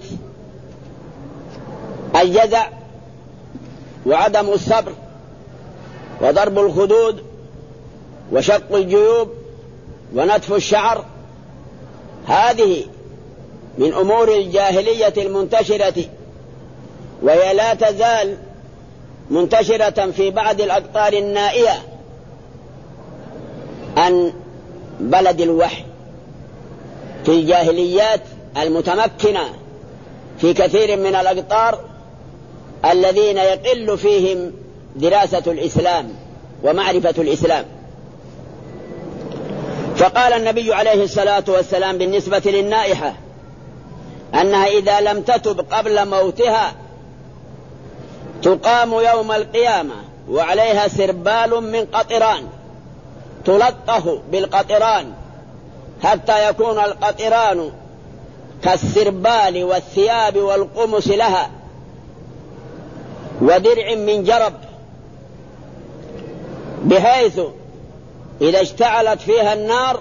الجزع وعدم الصبر وضرب الخدود وشق الجيوب ونتف الشعر، هذه من أمور الجاهلية المنتشرة، وهي لا تزال منتشرة في بعض الأقطار النائية عن بلد الوحي في الجاهليات المتمكنة في كثير من الأقطار الذين يقل فيهم دراسة الإسلام ومعرفة الإسلام. فقال النبي عليه الصلاة والسلام بالنسبة للنائحة أنها إذا لم تتب قبل موتها تقام يوم القيامة وعليها سربال من قطران تلطخ بالقطران حتى يكون القطران كالسربال والثياب والقمص لها ودرع من جرب، بحيث إذا اشتعلت فيها النار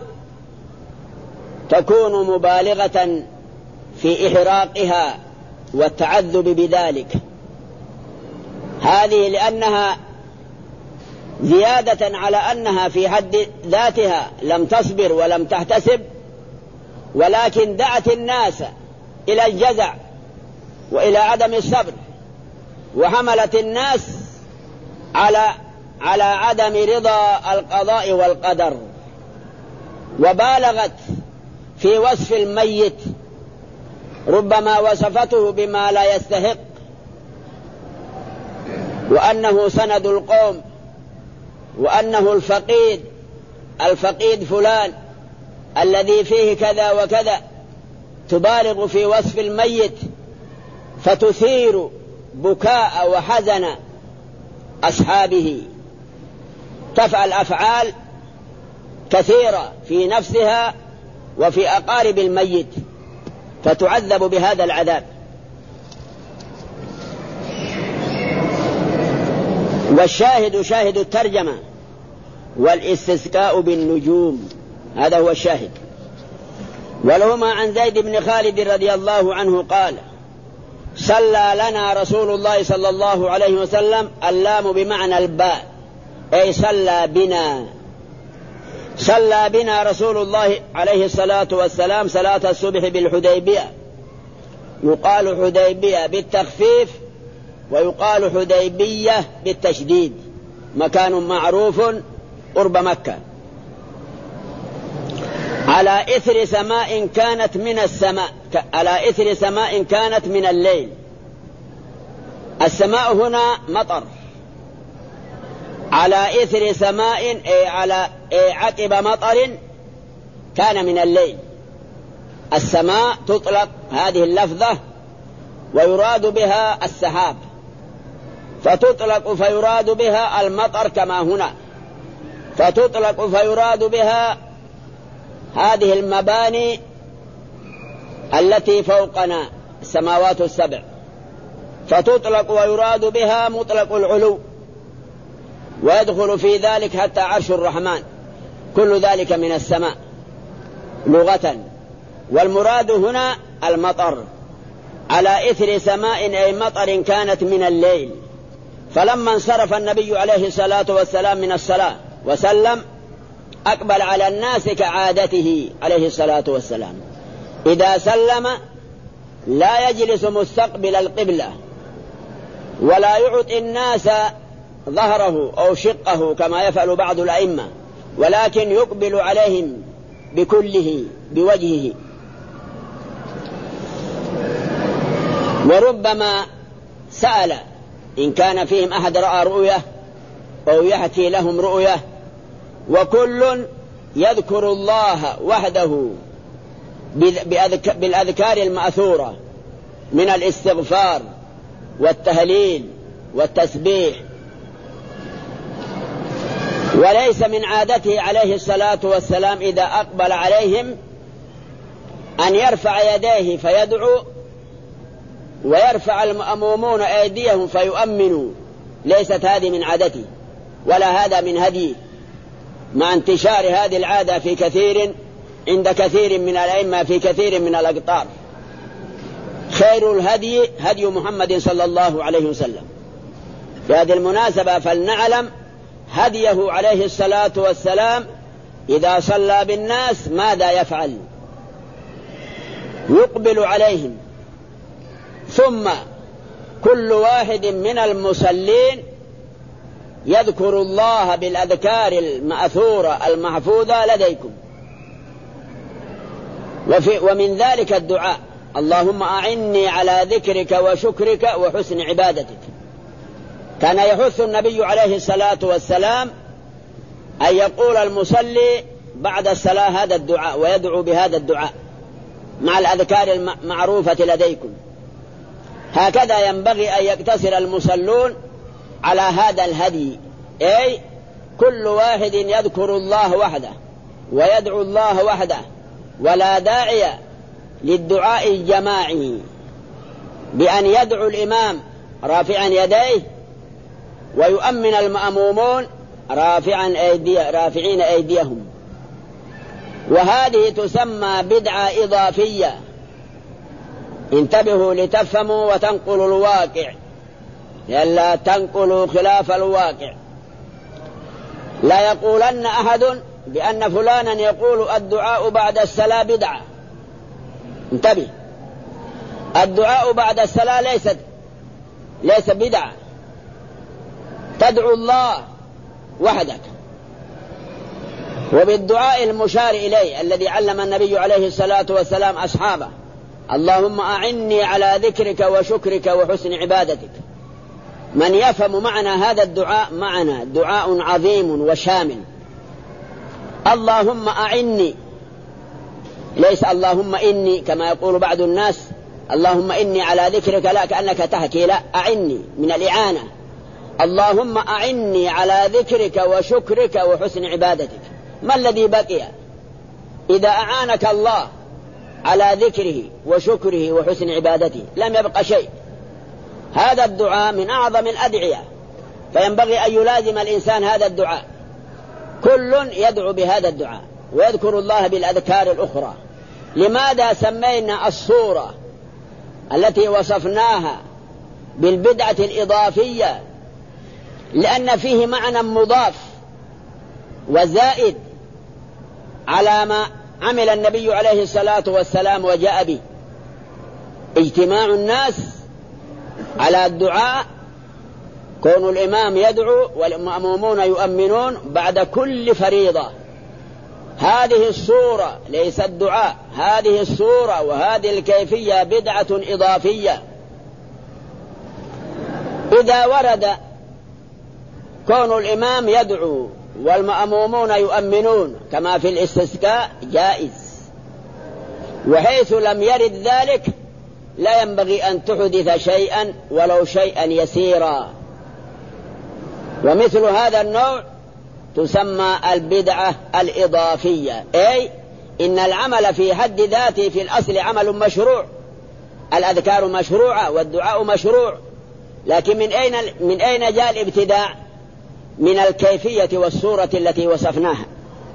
تكون مبالغة في إحراقها والتعذب بذلك. هذه لأنها زيادة على أنها في حد ذاتها لم تصبر ولم تحتسب، ولكن دعت الناس إلى الجزع وإلى عدم الصبر، وحملت الناس على على عدم رضا القضاء والقدر، وبالغت في وصف الميت، ربما وصفته بما لا يستحق، وأنه سند القوم، وأنه الفقيد الفقيد فلان الذي فيه كذا وكذا، تبالغ في وصف الميت فتثير بكاء وحزن أصحابه، تفعل أفعال كثيرة في نفسها وفي أقارب الميت فتعذب بهذا العذاب. والشاهد شاهد الترجمة والاستسقاء بالنجوم، هذا هو الشاهد. ولهما عن زيد بن خالد رضي الله عنه قال: صلى لنا رسول الله صلى الله عليه وسلم، اللام بمعنى الباء، أي صلى بنا، صلى بنا رسول الله عليه الصلاة والسلام صلاة الصبح بالحديبية، يقال حديبية بالتخفيف ويقال حديبية بالتشديد، مكان معروف قرب مكة، على إثر سماء كانت من السماء، على إثر سماء كانت من الليل. السماء هنا مطر، على إثر سماء أي على أي عقب مطر كان من الليل. السماء تطلق هذه اللفظة ويراد بها السحاب، فتطلق فيراد بها المطر كما هنا، فتطلق فيراد بها هذه المباني التي فوقنا السماوات السبع، فتطلق ويراد بها مطلق العلو، ويدخل في ذلك حتى عرش الرحمن، كل ذلك من السماء لغة. والمراد هنا المطر، على إثر سماء أي مطر كانت من الليل. فلما انصرف النبي عليه الصلاة والسلام من الصلاة وسلم أقبل على الناس كعادته عليه الصلاة والسلام، إذا سلم لا يجلس مستقبل القبلة ولا يعطي الناس ظهره أو شقه كما يفعل بعض الأئمة، ولكن يقبل عليهم بكله بوجهه. وربما سأل إن كان فيهم أحد رأى رؤية أو يحكي لهم رؤية، وكل يذكر الله وحده بالأذكار المأثورة من الاستغفار والتهليل والتسبيح وليس من عادته عليه الصلاة والسلام إذا أقبل عليهم أن يرفع يديه فيدعو ويرفع المأمومون أيديهم فيؤمنوا، ليست هذه من عادته ولا هذا من هديه، مع انتشار هذه العادة في كثير عند كثير من الأئمة في كثير من الأقطار. خير الهدي هدي محمد صلى الله عليه وسلم. في هذه المناسبة فلنعلم هديه عليه الصلاة والسلام إذا صلى بالناس ماذا يفعل. يقبل عليهم ثم كل واحد من المصلين يذكر الله بالأذكار المأثورة المحفوظة لديكم، وفي ومن ذلك الدعاء: اللهم أعني على ذكرك وشكرك وحسن عبادتك. كان يحث النبي عليه الصلاة والسلام أن يقول المصلي بعد الصلاة هذا الدعاء ويدعو بهذا الدعاء مع الأذكار المعروفة لديكم. هكذا ينبغي أن يقتصر المصلون على هذا الهدي، أي كل واحد يذكر الله وحده ويدعو الله وحده، ولا داعي للدعاء الجماعي بأن يدعو الإمام رافعا يديه ويؤمن المأمومون رافعا أيدي رافعين أيديهم. وهذه تسمى بدعة إضافية. انتبهوا لتفهموا وتنقلوا الواقع لئلا تنقلوا خلاف الواقع. لا يقولن أحد بأن فلانا يقول الدعاء بعد الصلاة بدعة. انتبه، الدعاء بعد الصلاة ليست ليس بدعة. تدعو الله وحدك وبالدعاء المشار إليه الذي علم النبي عليه الصلاة والسلام أصحابه: اللهم أعني على ذكرك وشكرك وحسن عبادتك. من يفهم معنى هذا الدعاء معنى دعاء عظيم وشامل. اللهم أعني، ليس اللهم إني كما يقول بعض الناس اللهم إني على ذكرك، لا كأنك تحكي، لا، أعني من الإعانة. اللهم أعني على ذكرك وشكرك وحسن عبادتك. ما الذي بقي؟ إذا أعانك الله على ذكره وشكره وحسن عبادته لم يبقى شيء. هذا الدعاء من أعظم الأدعية، فينبغي أن يلازم الإنسان هذا الدعاء. كل يدعو بهذا الدعاء ويذكر الله بالأذكار الأخرى. لماذا سمينا الصورة التي وصفناها بالبدعة الإضافية؟ لأن فيه معنى مضاف وزائد على ما عمل النبي عليه الصلاة والسلام وجاء به. اجتماع الناس على الدعاء، كون الإمام يدعو والمأمومون يؤمنون بعد كل فريضة. هذه الصورة ليس الدعاء، هذه الصورة وهذه الكيفية بدعة إضافية. إذا ورد كون الإمام يدعو والمأمومون يؤمنون كما في الاستسقاء جائز، وحيث لم يرد ذلك لا ينبغي أن تحدث شيئا ولو شيئا يسيرا. ومثل هذا النوع تسمى البدعة الإضافية، أي إن العمل في حد ذاته في الأصل عمل مشروع، الأذكار مشروعة والدعاء مشروع، لكن من أين من أين جاء الابتداع؟ من الكيفية والصورة التي وصفناها.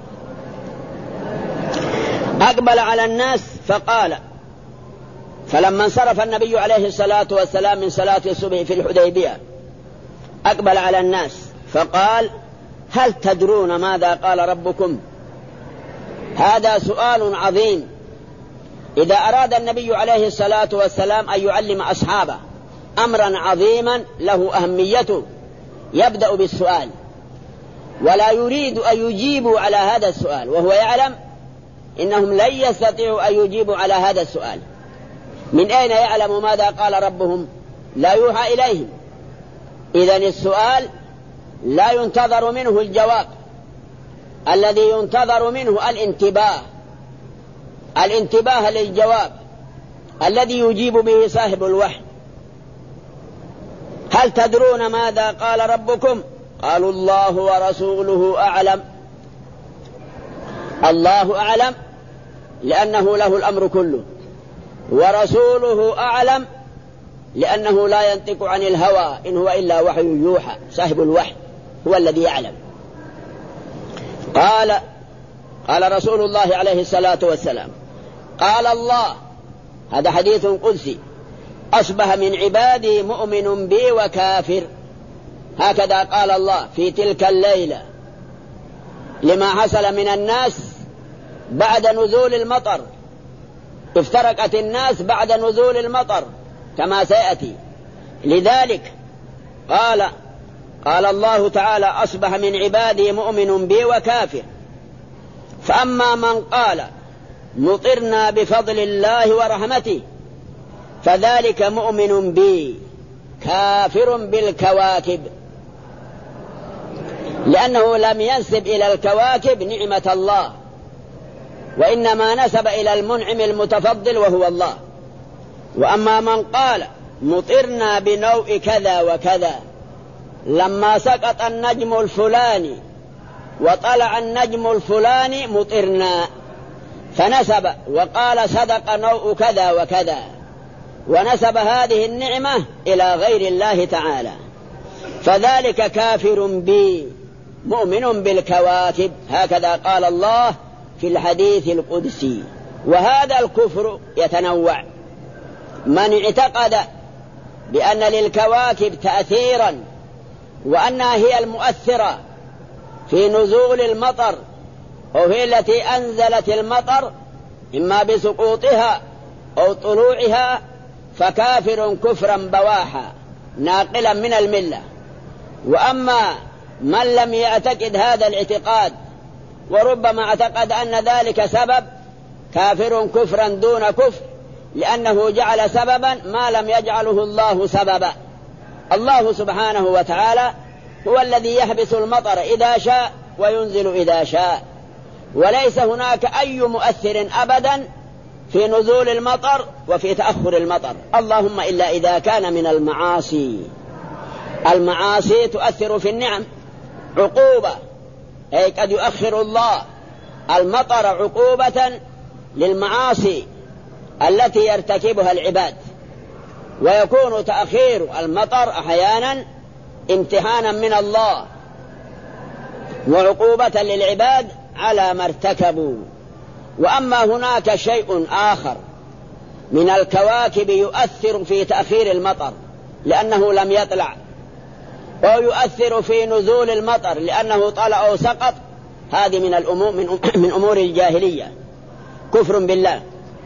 أقبل على الناس فقال، فلما انصرف النبي عليه الصلاة والسلام من صلاة الصبح في الحديبية أقبل على الناس فقال: هل تدرون ماذا قال ربكم؟ هذا سؤال عظيم. إذا أراد النبي عليه الصلاة والسلام أن يعلم أصحابه أمرا عظيما له أهميته يبدأ بالسؤال، ولا يريد أن يجيبوا على هذا السؤال وهو يعلم إنهم لن يستطيعوا أن يجيبوا على هذا السؤال. من أين يعلم ماذا قال ربهم؟ لا يوحى إليهم. إذن السؤال لا ينتظر منه الجواب، الذي ينتظر منه الانتباه، الانتباه للجواب الذي يجيب به صاحب الوحي. هل تدرون ماذا قال ربكم؟ قالوا الله ورسوله أعلم. الله أعلم لأنه له الأمر كله، ورسوله أعلم لأنه لا ينطق عن الهوى إن هو إلا وحي يوحى، صاحب الوحي هو الذي يعلم. قال قال رسول الله عليه الصلاة والسلام قال الله، هذا حديث قدسي، أصبح من عبادي مؤمن بي وكافر، هكذا قال الله في تلك الليلة لما حصل من الناس بعد نزول المطر. افترقت الناس بعد نزول المطر كما سيأتي. لذلك قال قال الله تعالى أصبح من عبادي مؤمن بي وكافر. فأما من قال مطرنا بفضل الله ورحمته فذلك مؤمن بي كافر بالكواكب، لأنه لم ينسب إلى الكواكب نعمة الله، وإنما نسب إلى المنعم المتفضل وهو الله. وأما من قال مطرنا بنوء كذا وكذا، لما سقط النجم الفلاني وطلع النجم الفلاني مطرنا، فنسب وقال صدق نوء كذا وكذا، ونسب هذه النعمة إلى غير الله تعالى، فذلك كافر بي مؤمن بالكواكب، هكذا قال الله في الحديث القدسي. وهذا الكفر يتنوع. من اعتقد بأن للكواكب تأثيرا وأنها هي المؤثرة في نزول المطر أو هي التي أنزلت المطر إما بسقوطها أو طلوعها، فكافر كفرا بواحا ناقلا من الملة. وأما من لم يعتقد هذا الاعتقاد وربما اعتقد أن ذلك سبب، كافر كفرا دون كفر، لأنه جعل سببا ما لم يجعله الله سببا. الله سبحانه وتعالى هو الذي يحبس المطر إذا شاء وينزل إذا شاء، وليس هناك أي مؤثر أبدا في نزول المطر وفي تأخر المطر، اللهم إلا إذا كان من المعاصي. المعاصي تؤثر في النعم عقوبة، أي قد يؤخر الله المطر عقوبة للمعاصي التي يرتكبها العباد، ويكون تأخير المطر أحيانا امتحانا من الله وعقوبة للعباد على ما ارتكبوا. وأما هناك شيء آخر من الكواكب يؤثر في تأخير المطر لأنه لم يطلع، أو يؤثر في نزول المطر لأنه طلع أو سقط، هذه من الأمور من أمور الجاهلية، كفر بالله.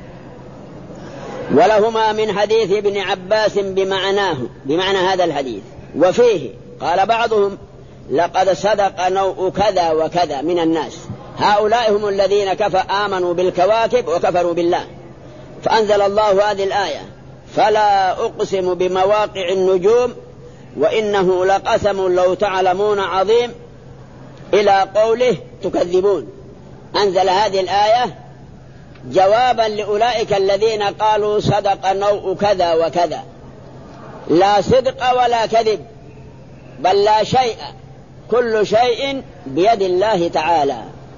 ولهما من حديث ابن عباس بمعناه، بمعنى هذا الحديث. وفيه قال بعضهم لقد صدق نوء كذا وكذا من الناس، هؤلاء هم الذين كفر آمنوا بالكواكب وكفروا بالله. فأنزل الله هذه الآية فلا أقسم بمواقع النجوم وإنه لقسم لو تعلمون عظيم إلى قوله تكذبون. أنزل هذه الآية جوابا لأولئك الذين قالوا صدق نوء كذا وكذا، لا صدق ولا كذب، بل لا شيء، كل شيء بيد الله تعالى.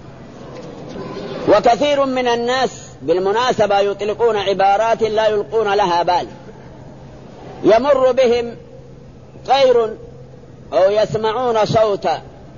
وكثير من الناس بالمناسبة يطلقون عبارات لا يلقون لها بال. يمر بهم طير أو يسمعون صوت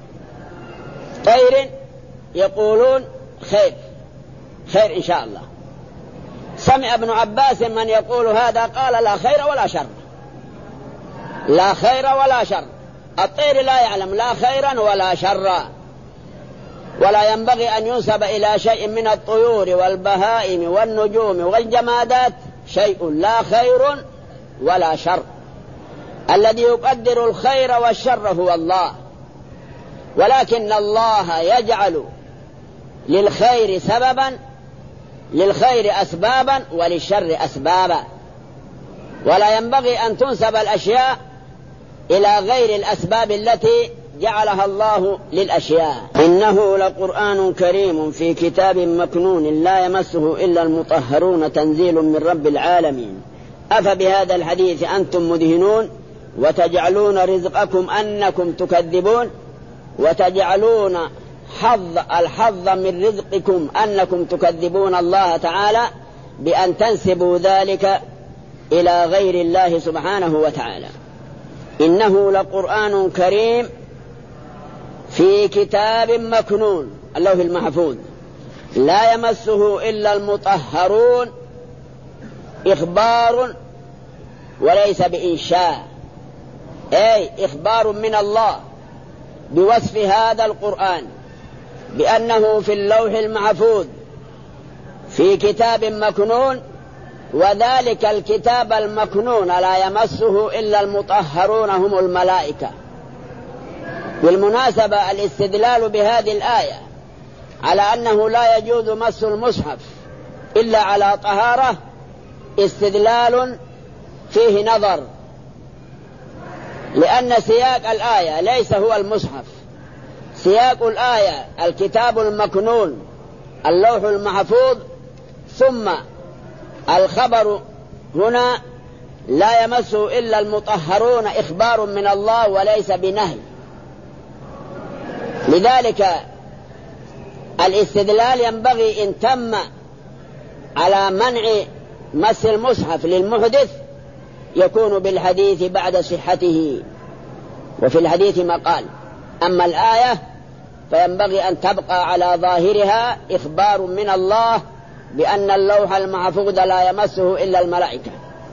طير يقولون خير خير إن شاء الله. سمع ابن عباس من يقول هذا قال لا خير ولا شر، لا خير ولا شر. الطير لا يعلم لا خيرا ولا شرا، ولا ينبغي أن ينسب إلى شيء من الطيور والبهائم والنجوم والجمادات شيء لا خير ولا شر. الذي يقدر الخير والشر هو الله، ولكن الله يجعل للخير سببا، للخير أسبابا وللشر أسبابا، ولا ينبغي أن تنسب الأشياء إلى غير الأسباب التي جعلها الله للأشياء. إنه لقرآن كريم في كتاب مكنون لا يمسه إلا المطهرون تنزيل من رب العالمين. أفبهذا الحديث أنتم مدهنون وتجعلون رزقكم أنكم تكذبون وتجعلون حظ الحظ من رزقكم أنكم تكذبون الله تعالى بأن تنسبوا ذلك إلى غير الله سبحانه وتعالى. إنه لقرآن كريم في كتاب مكنون اللوح المحفوظ لا يمسه إلا المطهرون إخبار وليس بإنشاء، أي إخبار من الله بوصف هذا القرآن بأنه في اللوح المحفوظ في كتاب مكنون، وذلك الكتاب المكنون لا يمسه إلا المطهرون هم الملائكة. بالمناسبة الاستدلال بهذه الآية على أنه لا يجوز مس المصحف إلا على طهارة استدلال فيه نظر، لأن سياق الآية ليس هو المصحف، سياق الآية الكتاب المكنون اللوح المحفوظ، ثم الخبر هنا لا يمسه إلا المطهرون إخبار من الله وليس بنهي. لذلك الاستدلال ينبغي إن تم على منع مس المصحف للمحدث يكون بالحديث بعد صحته، وفي الحديث ما قال. أما الآية فينبغي أن تبقى على ظاهرها إخبار من الله بأن اللوح المحفوظ لا يمسه إلا الملائكة.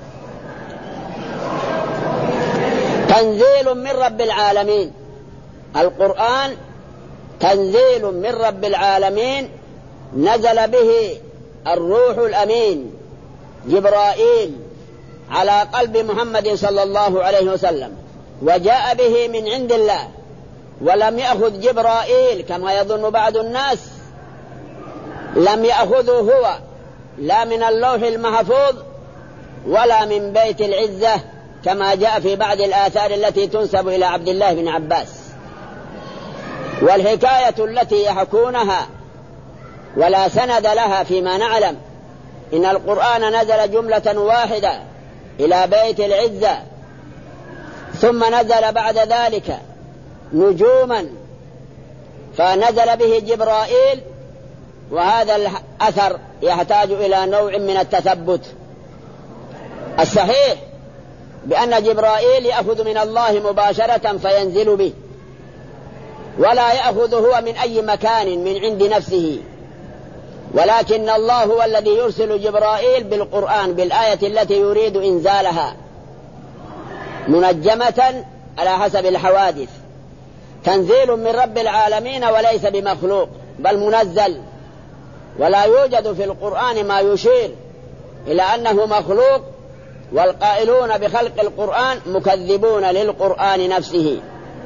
تنزيل من رب العالمين، القرآن تنزيل من رب العالمين نزل به الروح الأمين جبرائيل على قلب محمد صلى الله عليه وسلم، وجاء به من عند الله، ولم يأخذ جبرائيل كما يظن بعض الناس، لم يأخذه هو لا من اللوح المحفوظ ولا من بيت العزة كما جاء في بعض الآثار التي تنسب إلى عبد الله بن عباس. والحكاية التي يحكونها ولا سند لها فيما نعلم إن القرآن نزل جملة واحدة إلى بيت العزة، ثم نزل بعد ذلك نجوما فنزل به جبرائيل، وهذا الأثر يحتاج إلى نوع من التثبت. الصحيح بأن جبرائيل يأخذ من الله مباشرة فينزل به، ولا يأخذ هو من أي مكان من عند نفسه، ولكن الله هو الذي يرسل جبرائيل بالقرآن بالآية التي يريد إنزالها منجمة على حسب الحوادث. تنزيل من رب العالمين وليس بمخلوق بل منزل، ولا يوجد في القرآن ما يشير إلى أنه مخلوق، والقائلون بخلق القرآن مكذبون للقرآن نفسه.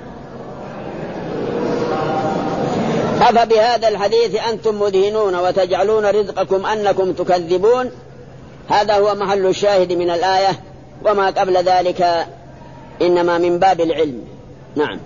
أفبهذا الحديث أنتم مدهنون وتجعلون رزقكم أنكم تكذبون، هذا هو محل الشاهد من الآية، وما قبل ذلك إنما من باب العلم. نعم.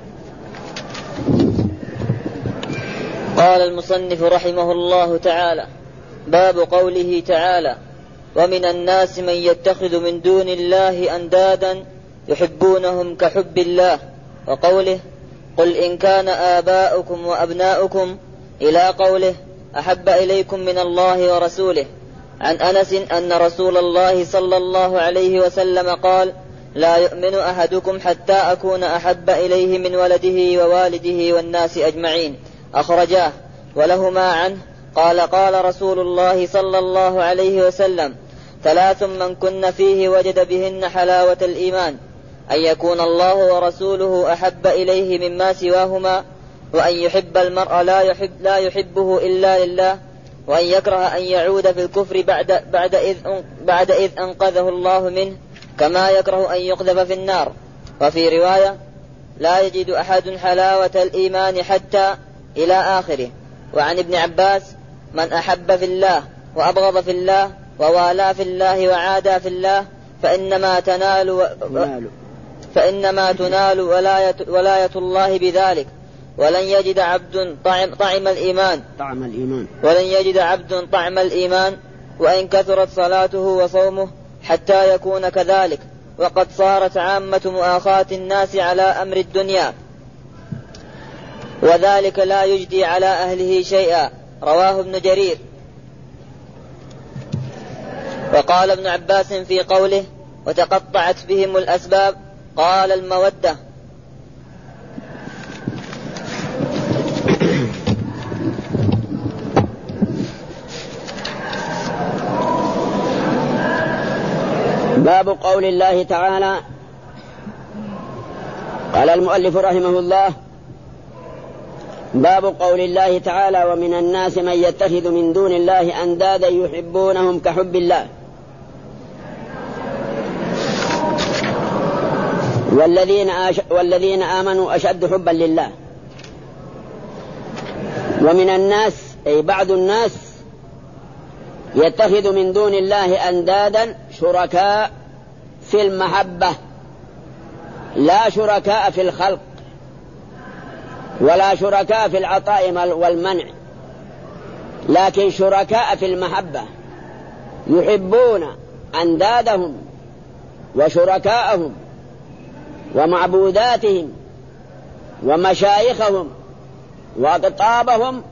قال المصنف رحمه الله تعالى: باب قوله تعالى: ومن الناس من يتخذ من دون الله أندادا يحبونهم كحب الله، وقوله: قل إن كان آباؤكم وأبناؤكم، إلى قوله: أحب إليكم من الله ورسوله. عن أنس أن رسول الله صلى الله عليه وسلم قال: لا يؤمن أحدكم حتى أكون أحب إليه من ولده ووالده والناس أجمعين، أخرجاه. ولهما عنه قال: قال رسول الله صلى الله عليه وسلم: ثلاث من كن فيه وجد بهن حلاوة الإيمان: أن يكون الله ورسوله أحب إليه مما سواهما، وأن يحب المرء لا يحب لا يحبه إلا لله، وأن يكره أن يعود في الكفر بعد بعد إذ بعد إذ أنقذه الله منه، كما يكره أن يقذف في النار. وفي رواية: لا يجد أحد حلاوة الإيمان حتى، إلى آخره. وعن ابن عباس: من أحب في الله وأبغض في الله ووالى في الله وعادى في الله فإنما تنال و... فإنما تنال ولاية, ولاية الله بذلك، ولن يجد عبد طعم, طعم الإيمان طعم الإيمان ولن يجد عبد طعم الإيمان وإن كثرت صلاته وصومه حتى يكون كذلك، وقد صارت عامة مؤاخاة الناس على أمر الدنيا، وذلك لا يجدي على أهله شيئا. رواه ابن جرير. وقال ابن عباس في قوله وتقطعت بهم الأسباب، قال المودة. باب قول الله تعالى. قال المؤلف رحمه الله: باب قول الله تعالى: ومن الناس من يتخذ من دون الله أندادا يحبونهم كحب الله والذين, آش... والذين آمنوا أشد حبا لله. ومن الناس أي بعض الناس يتخذ من دون الله أندادا شركاء في المحبة، لا شركاء في الخلق ولا شركاء في العطاء والمنع، لكن شركاء في المحبة، يحبون أندادهم وشركاءهم ومعبوداتهم ومشايخهم وأقطابهم،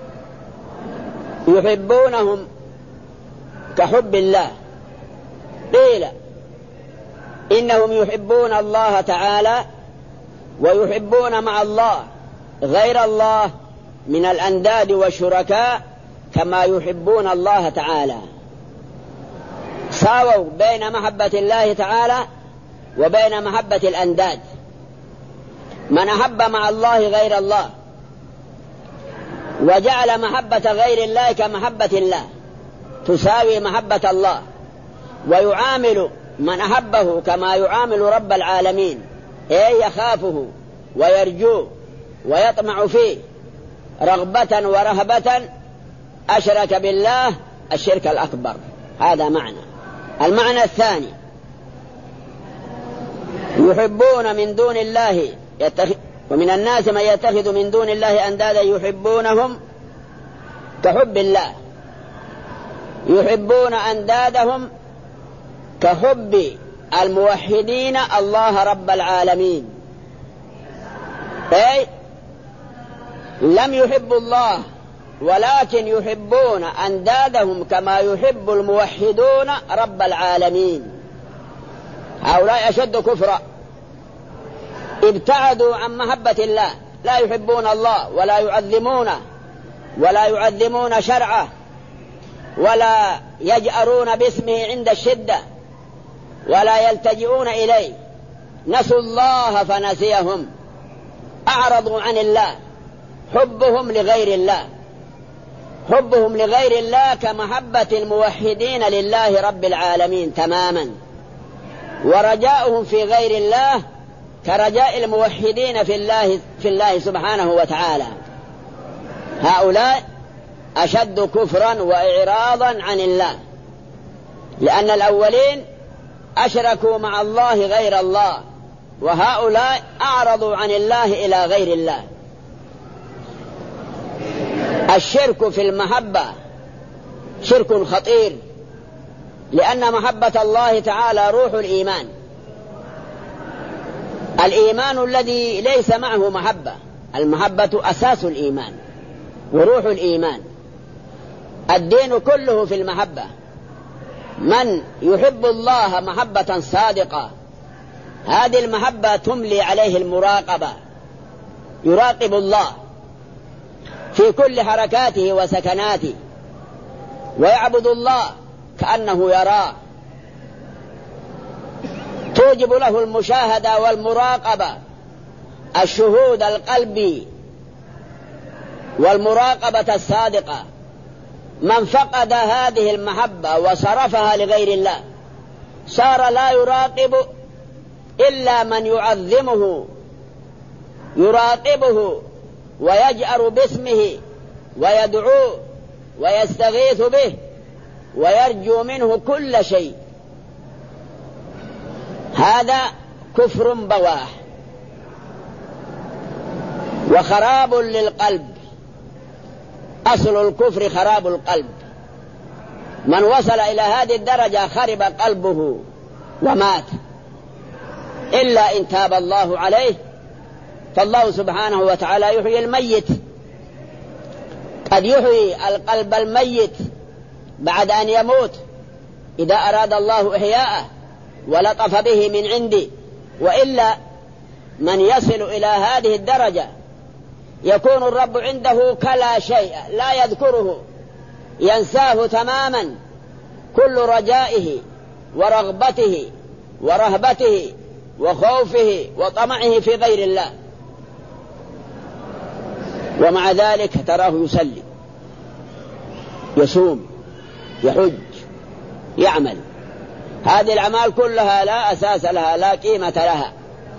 يحبونهم كحب الله. قيل إنهم يحبون الله تعالى ويحبون مع الله غير الله من الأنداد والشركاء كما يحبون الله تعالى. ساووا بين محبة الله تعالى وبين محبة الأنداد. من أحب مع الله غير الله وجعل محبة غير الله كمحبة الله تساوي محبة الله، ويعامل من أحبه كما يعامل رب العالمين، أي يخافه ويرجوه ويطمع فيه رغبة ورهبة، أشرك بالله الشرك الأكبر. هذا معنى. المعنى الثاني: يحبون من دون الله يتخ... ومن الناس من يتخذ من دون الله أندادا يحبونهم كحب الله، يحبون أندادهم كحب الموحدين الله رب العالمين، أي لم يحبوا الله ولكن يحبون أندادهم كما يحب الموحدون رب العالمين. هؤلاء أشد كفرا، ابتعدوا عن محبة الله، لا يحبون الله ولا يعظمونه ولا يعظمون شرعه ولا يجأرون باسمه عند الشدة ولا يلتجئون إليه، نسوا الله فنسيهم، أعرضوا عن الله، حبهم لغير الله، حبهم لغير الله كمحبة الموحدين لله رب العالمين تماما، ورجاؤهم في غير الله كرجاء الموحدين في الله, في الله سبحانه وتعالى. هؤلاء أشد كفرا وإعراضا عن الله، لأن الأولين أشركوا مع الله غير الله، وهؤلاء أعرضوا عن الله إلى غير الله. الشرك في المحبة شرك خطير، لأن محبة الله تعالى روح الإيمان، الإيمان الذي ليس معه محبة. المحبة أساس الإيمان وروح الإيمان، الدين كله في المحبة. من يحب الله محبة صادقة، هذه المحبة تملي عليه المراقبة، يراقب الله في كل حركاته وسكناته، ويعبد الله كأنه يراه، توجب له المشاهدة والمراقبة، الشهود القلبي والمراقبة الصادقة. من فقد هذه المحبة وصرفها لغير الله صار لا يراقب إلا من يعظمه، يراقبه ويجأر باسمه ويدعوه ويستغيث به ويرجو منه كل شيء. هذا كفر بواح وخراب للقلب. أصل الكفر خراب القلب. من وصل إلى هذه الدرجة خرب قلبه ومات. إلا إن تاب الله عليه، فالله سبحانه وتعالى يحيي الميت، قد يحيي القلب الميت بعد أن يموت إذا أراد الله إحياءه ولطف به من عندي. وإلا من يصل إلى هذه الدرجة يكون الرب عنده كلا شيء لا يذكره، ينساه تماما كل رجائه ورغبته ورهبته وخوفه وطمعه في غير الله، ومع ذلك تراه يصلي يصوم يحج يعمل. هذه الأعمال كلها لا أساس لها لا قيمة لها،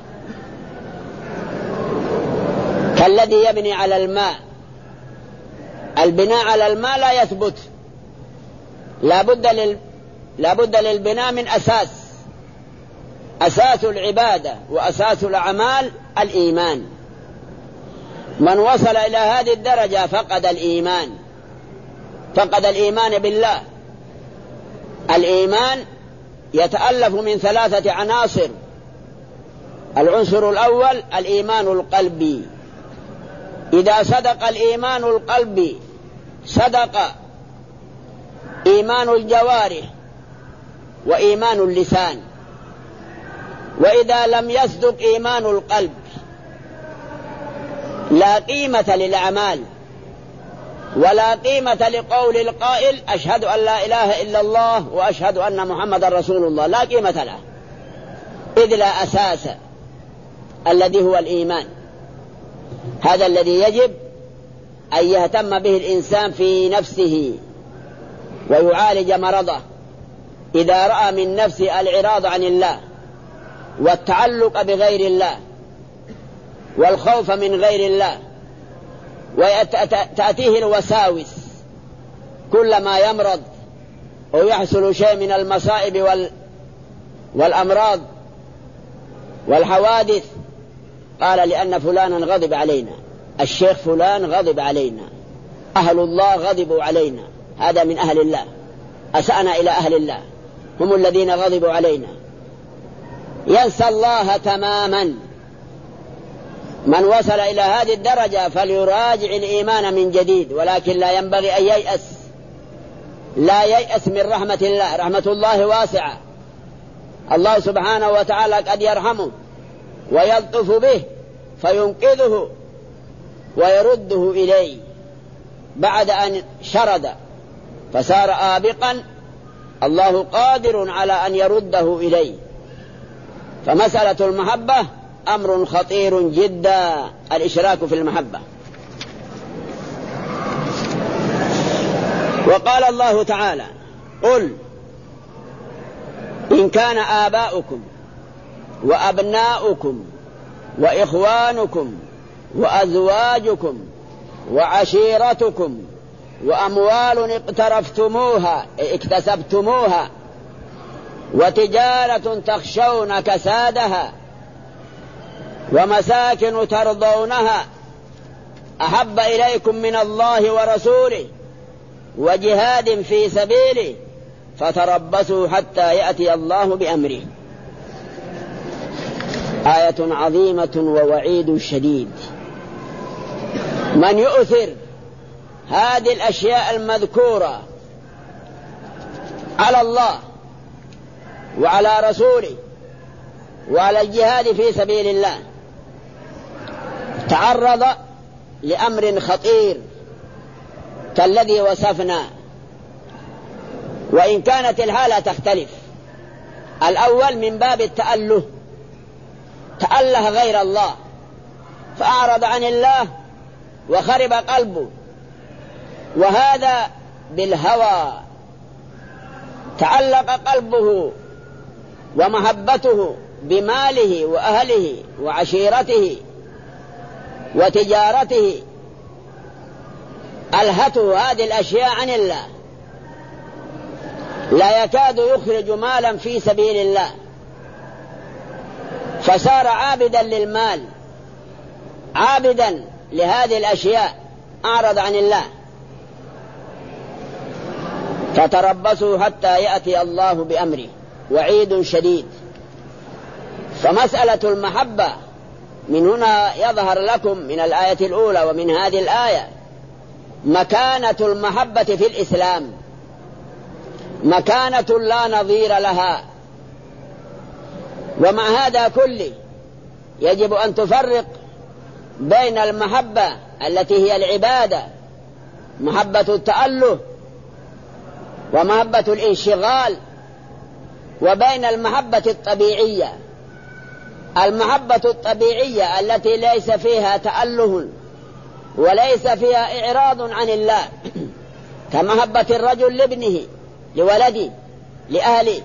كالذي يبني على الماء. البناء على الماء لا يثبت، لا بد لل... لا بد للبناء من أساس، أساس العبادة وأساس الأعمال الإيمان. من وصل إلى هذه الدرجة فقد الإيمان، فقد الإيمان بالله. الإيمان يتألف من ثلاثة عناصر. العنصر الأول الإيمان القلبي، إذا صدق الإيمان القلبي صدق إيمان الجوارح وإيمان اللسان. وإذا لم يصدق إيمان القلب لا قيمة للأعمال ولا قيمة لقول القائل أشهد أن لا إله إلا الله وأشهد أن محمد رسول الله، لا قيمة له، إذ لا أساس الذي هو الإيمان. هذا الذي يجب أن يهتم به الإنسان في نفسه ويعالج مرضه. إذا رأى من نفسه الإعراض عن الله والتعلق بغير الله والخوف من غير الله، وتأتيه الوساوس كلما يمرض أو يحصل شيء من المصائب وال... والأمراض والحوادث، قال لأن فلانا غضب علينا، الشيخ فلان غضب علينا، أهل الله غضبوا علينا، هذا من أهل الله، أسأنا إلى أهل الله، هم الذين غضبوا علينا. ينسى الله تماما. من وصل إلى هذه الدرجة فليراجع الإيمان من جديد، ولكن لا ينبغي أن ييأس، لا ييأس من رحمة الله. رحمة الله واسعة، الله سبحانه وتعالى قد يرحمه ويلطف به فينقذه ويرده إليه بعد أن شرد فصار آبقا، الله قادر على أن يرده إليه. فمسألة المحبة أمر خطير جدا، الإشراك في المحبة. وقال الله تعالى قل إن كان آباؤكم وأبناؤكم وإخوانكم وأزواجكم وعشيرتكم وأموال اقترفتموها اكتسبتموها وتجارة تخشون كسادها ومساكن ترضونها أحب إليكم من الله ورسوله وجهاد في سبيله فتربصوا حتى يأتي الله بأمره. آية عظيمة ووعيد شديد. من يؤثر هذه الأشياء المذكورة على الله وعلى رسوله وعلى الجهاد في سبيل الله تعرض لأمر خطير كالذي وصفنا، وإن كانت الحالة تختلف. الأول من باب التأله، تأله غير الله فأعرض عن الله وخرب قلبه، وهذا بالهوى تعلق قلبه ومحبته بماله وأهله وعشيرته وتجارته، ألهته هذه الأشياء عن الله، لا يكاد يخرج مالا في سبيل الله، فصار عابدا للمال، عابدا لهذه الأشياء، أعرض عن الله. فتربصوا حتى يأتي الله بأمره، وعيد شديد. فمسألة المحبة من هنا يظهر لكم من الآية الأولى ومن هذه الآية مكانة المحبة في الإسلام، مكانة لا نظير لها. ومع هذا كله يجب أن تفرق بين المحبة التي هي العبادة، محبة التأله ومحبة الانشغال، وبين المحبة الطبيعية. المحبة الطبيعية التي ليس فيها تأله وليس فيها إعراض عن الله، كمحبة الرجل لابنه، لولده، لأهله.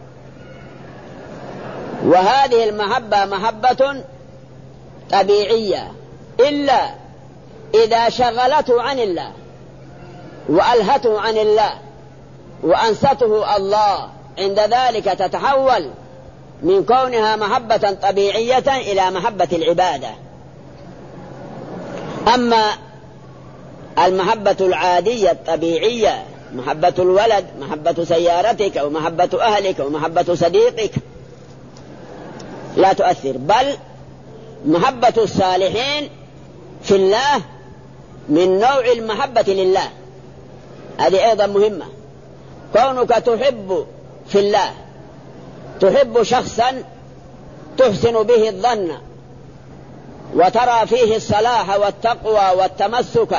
وهذه المحبة محبة طبيعية، إلا إذا شغلته عن الله وألهته عن الله وأنسته الله، عند ذلك تتحول من كونها محبة طبيعية إلى محبة العبادة. أما المحبة العادية الطبيعية، محبة الولد، محبة سيارتك أو محبة أهلك أو محبة صديقك، لا تؤثر. بل محبة الصالحين في الله من نوع المحبة لله، هذه أيضا مهمة. كونك تحب في الله، تحب شخصا تحسن به الظن وترى فيه الصلاح والتقوى والتمسك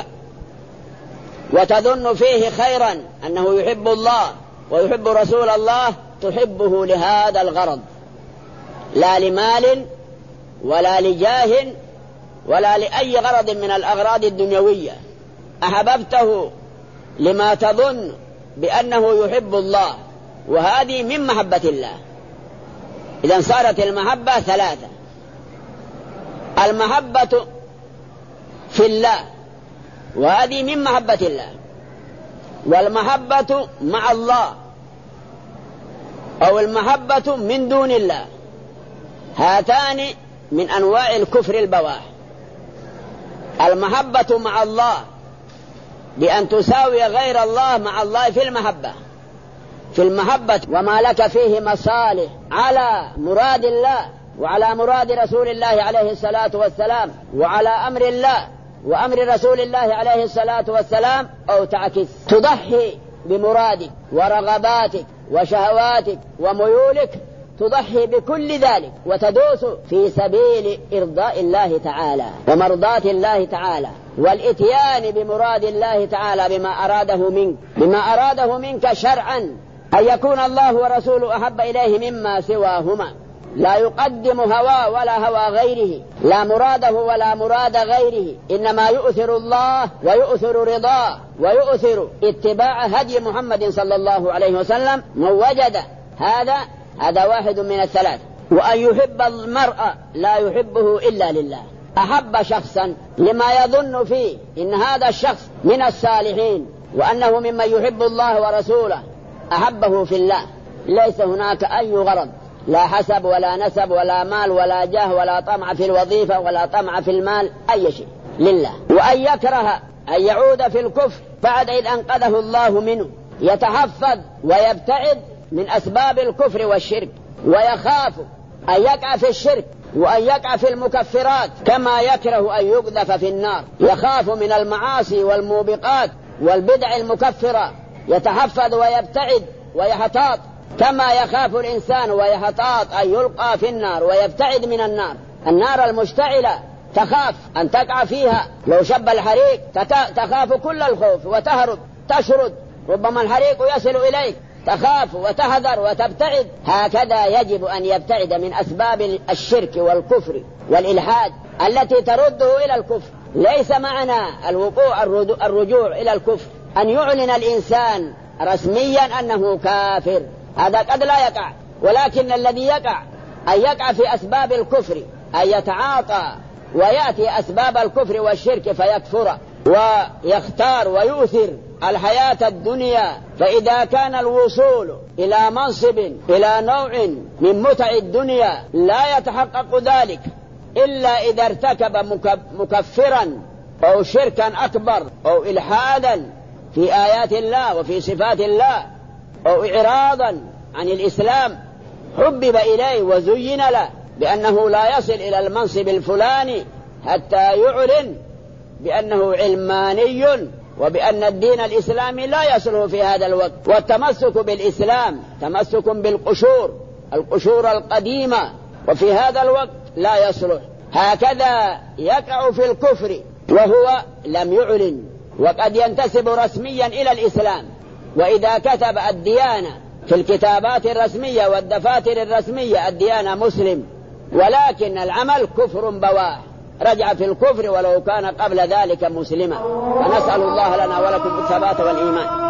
وتظن فيه خيرا، أنه يحب الله ويحب رسول الله، تحبه لهذا الغرض، لا لمال ولا لجاه ولا لأي غرض من الأغراض الدنيوية. أحببته لما تظن بأنه يحب الله، وهذه من محبة الله. إذن صارت المحبة ثلاثة: المحبة في الله، وهذه من محبة الله، والمحبة مع الله، أو المحبة من دون الله، هاتان من أنواع الكفر البواح. المحبة مع الله بأن تساوي غير الله مع الله في المحبة، في المحبة وما لك فيه مصالح على مراد الله وعلى مراد رسول الله عليه الصلاة والسلام وعلى أمر الله وأمر رسول الله عليه الصلاة والسلام، أو تعكس، تضحي بمرادك ورغباتك وشهواتك وميولك، تضحي بكل ذلك وتدوس في سبيل إرضاء الله تعالى ومرضاة الله تعالى، والإتيان بمراد الله تعالى بما أراده منك، بما أراده منك شرعا، أن يكون الله ورسوله أحب إليه مما سواهما، لا يقدم هوى ولا هوى غيره، لا مراده ولا مراد غيره، إنما يؤثر الله ويؤثر رضاه ويؤثر اتباع هدي محمد صلى الله عليه وسلم. من وجد هذا هذا واحد من الثلاث. وأن يحب المرء لا يحبه إلا لله، أحب شخصا لما يظن فيه إن هذا الشخص من الصالحين وأنه ممن يحب الله ورسوله، أحبه في الله، ليس هناك أي غرض، لا حسب ولا نسب ولا مال ولا جاه ولا طمع في الوظيفة ولا طمع في المال، أي شيء لله. وأن يكره أن يعود في الكفر بعد إذ أنقذه الله منه، يتحفظ ويبتعد من أسباب الكفر والشرك، ويخاف أن يقع في الشرك وأن يقع في المكفرات، كما يكره أن يقذف في النار، يخاف من المعاصي والموبقات والبدع المكفرة، يتحفظ ويبتعد ويحتاط، كما يخاف الإنسان ويحتاط أن يلقى في النار ويبتعد من النار. النار المشتعلة تخاف أن تقع فيها، لو شب الحريق تخاف كل الخوف وتهرب تشرد، ربما الحريق يصل إليك، تخاف وتحذر وتبتعد. هكذا يجب أن يبتعد من أسباب الشرك والكفر والإلحاد التي ترده إلى الكفر. ليس معنى الوقوع الرجوع إلى الكفر أن يعلن الإنسان رسميا أنه كافر، هذا قد لا يقع، ولكن الذي يقع أن يقع في أسباب الكفر، أن يتعاطى ويأتي أسباب الكفر والشرك فيكفر ويختار ويؤثر الحياة الدنيا. فإذا كان الوصول إلى منصب، إلى نوع من متع الدنيا، لا يتحقق ذلك إلا إذا ارتكب مكفرا أو شركا أكبر أو إلحادا في آيات الله وفي صفات الله، أو إعراضا عن الإسلام حبب إليه وزين له بأنه لا يصل إلى المنصب الفلاني حتى يعلن بأنه علماني وبأن الدين الإسلامي لا يصله في هذا الوقت. والتمسك بالإسلام تمسك بالقشور القشور القديمة، وفي هذا الوقت لا يصلح. هكذا يقع في الكفر وهو لم يعلن، وقد ينتسب رسميا إلى الإسلام، وإذا كتب الديانة في الكتابات الرسمية والدفاتر الرسمية الديانة مسلم، ولكن العمل كفر بواح، رجع في الكفر ولو كان قبل ذلك مسلما. فنسأل الله لنا ولكم الثبات والإيمان.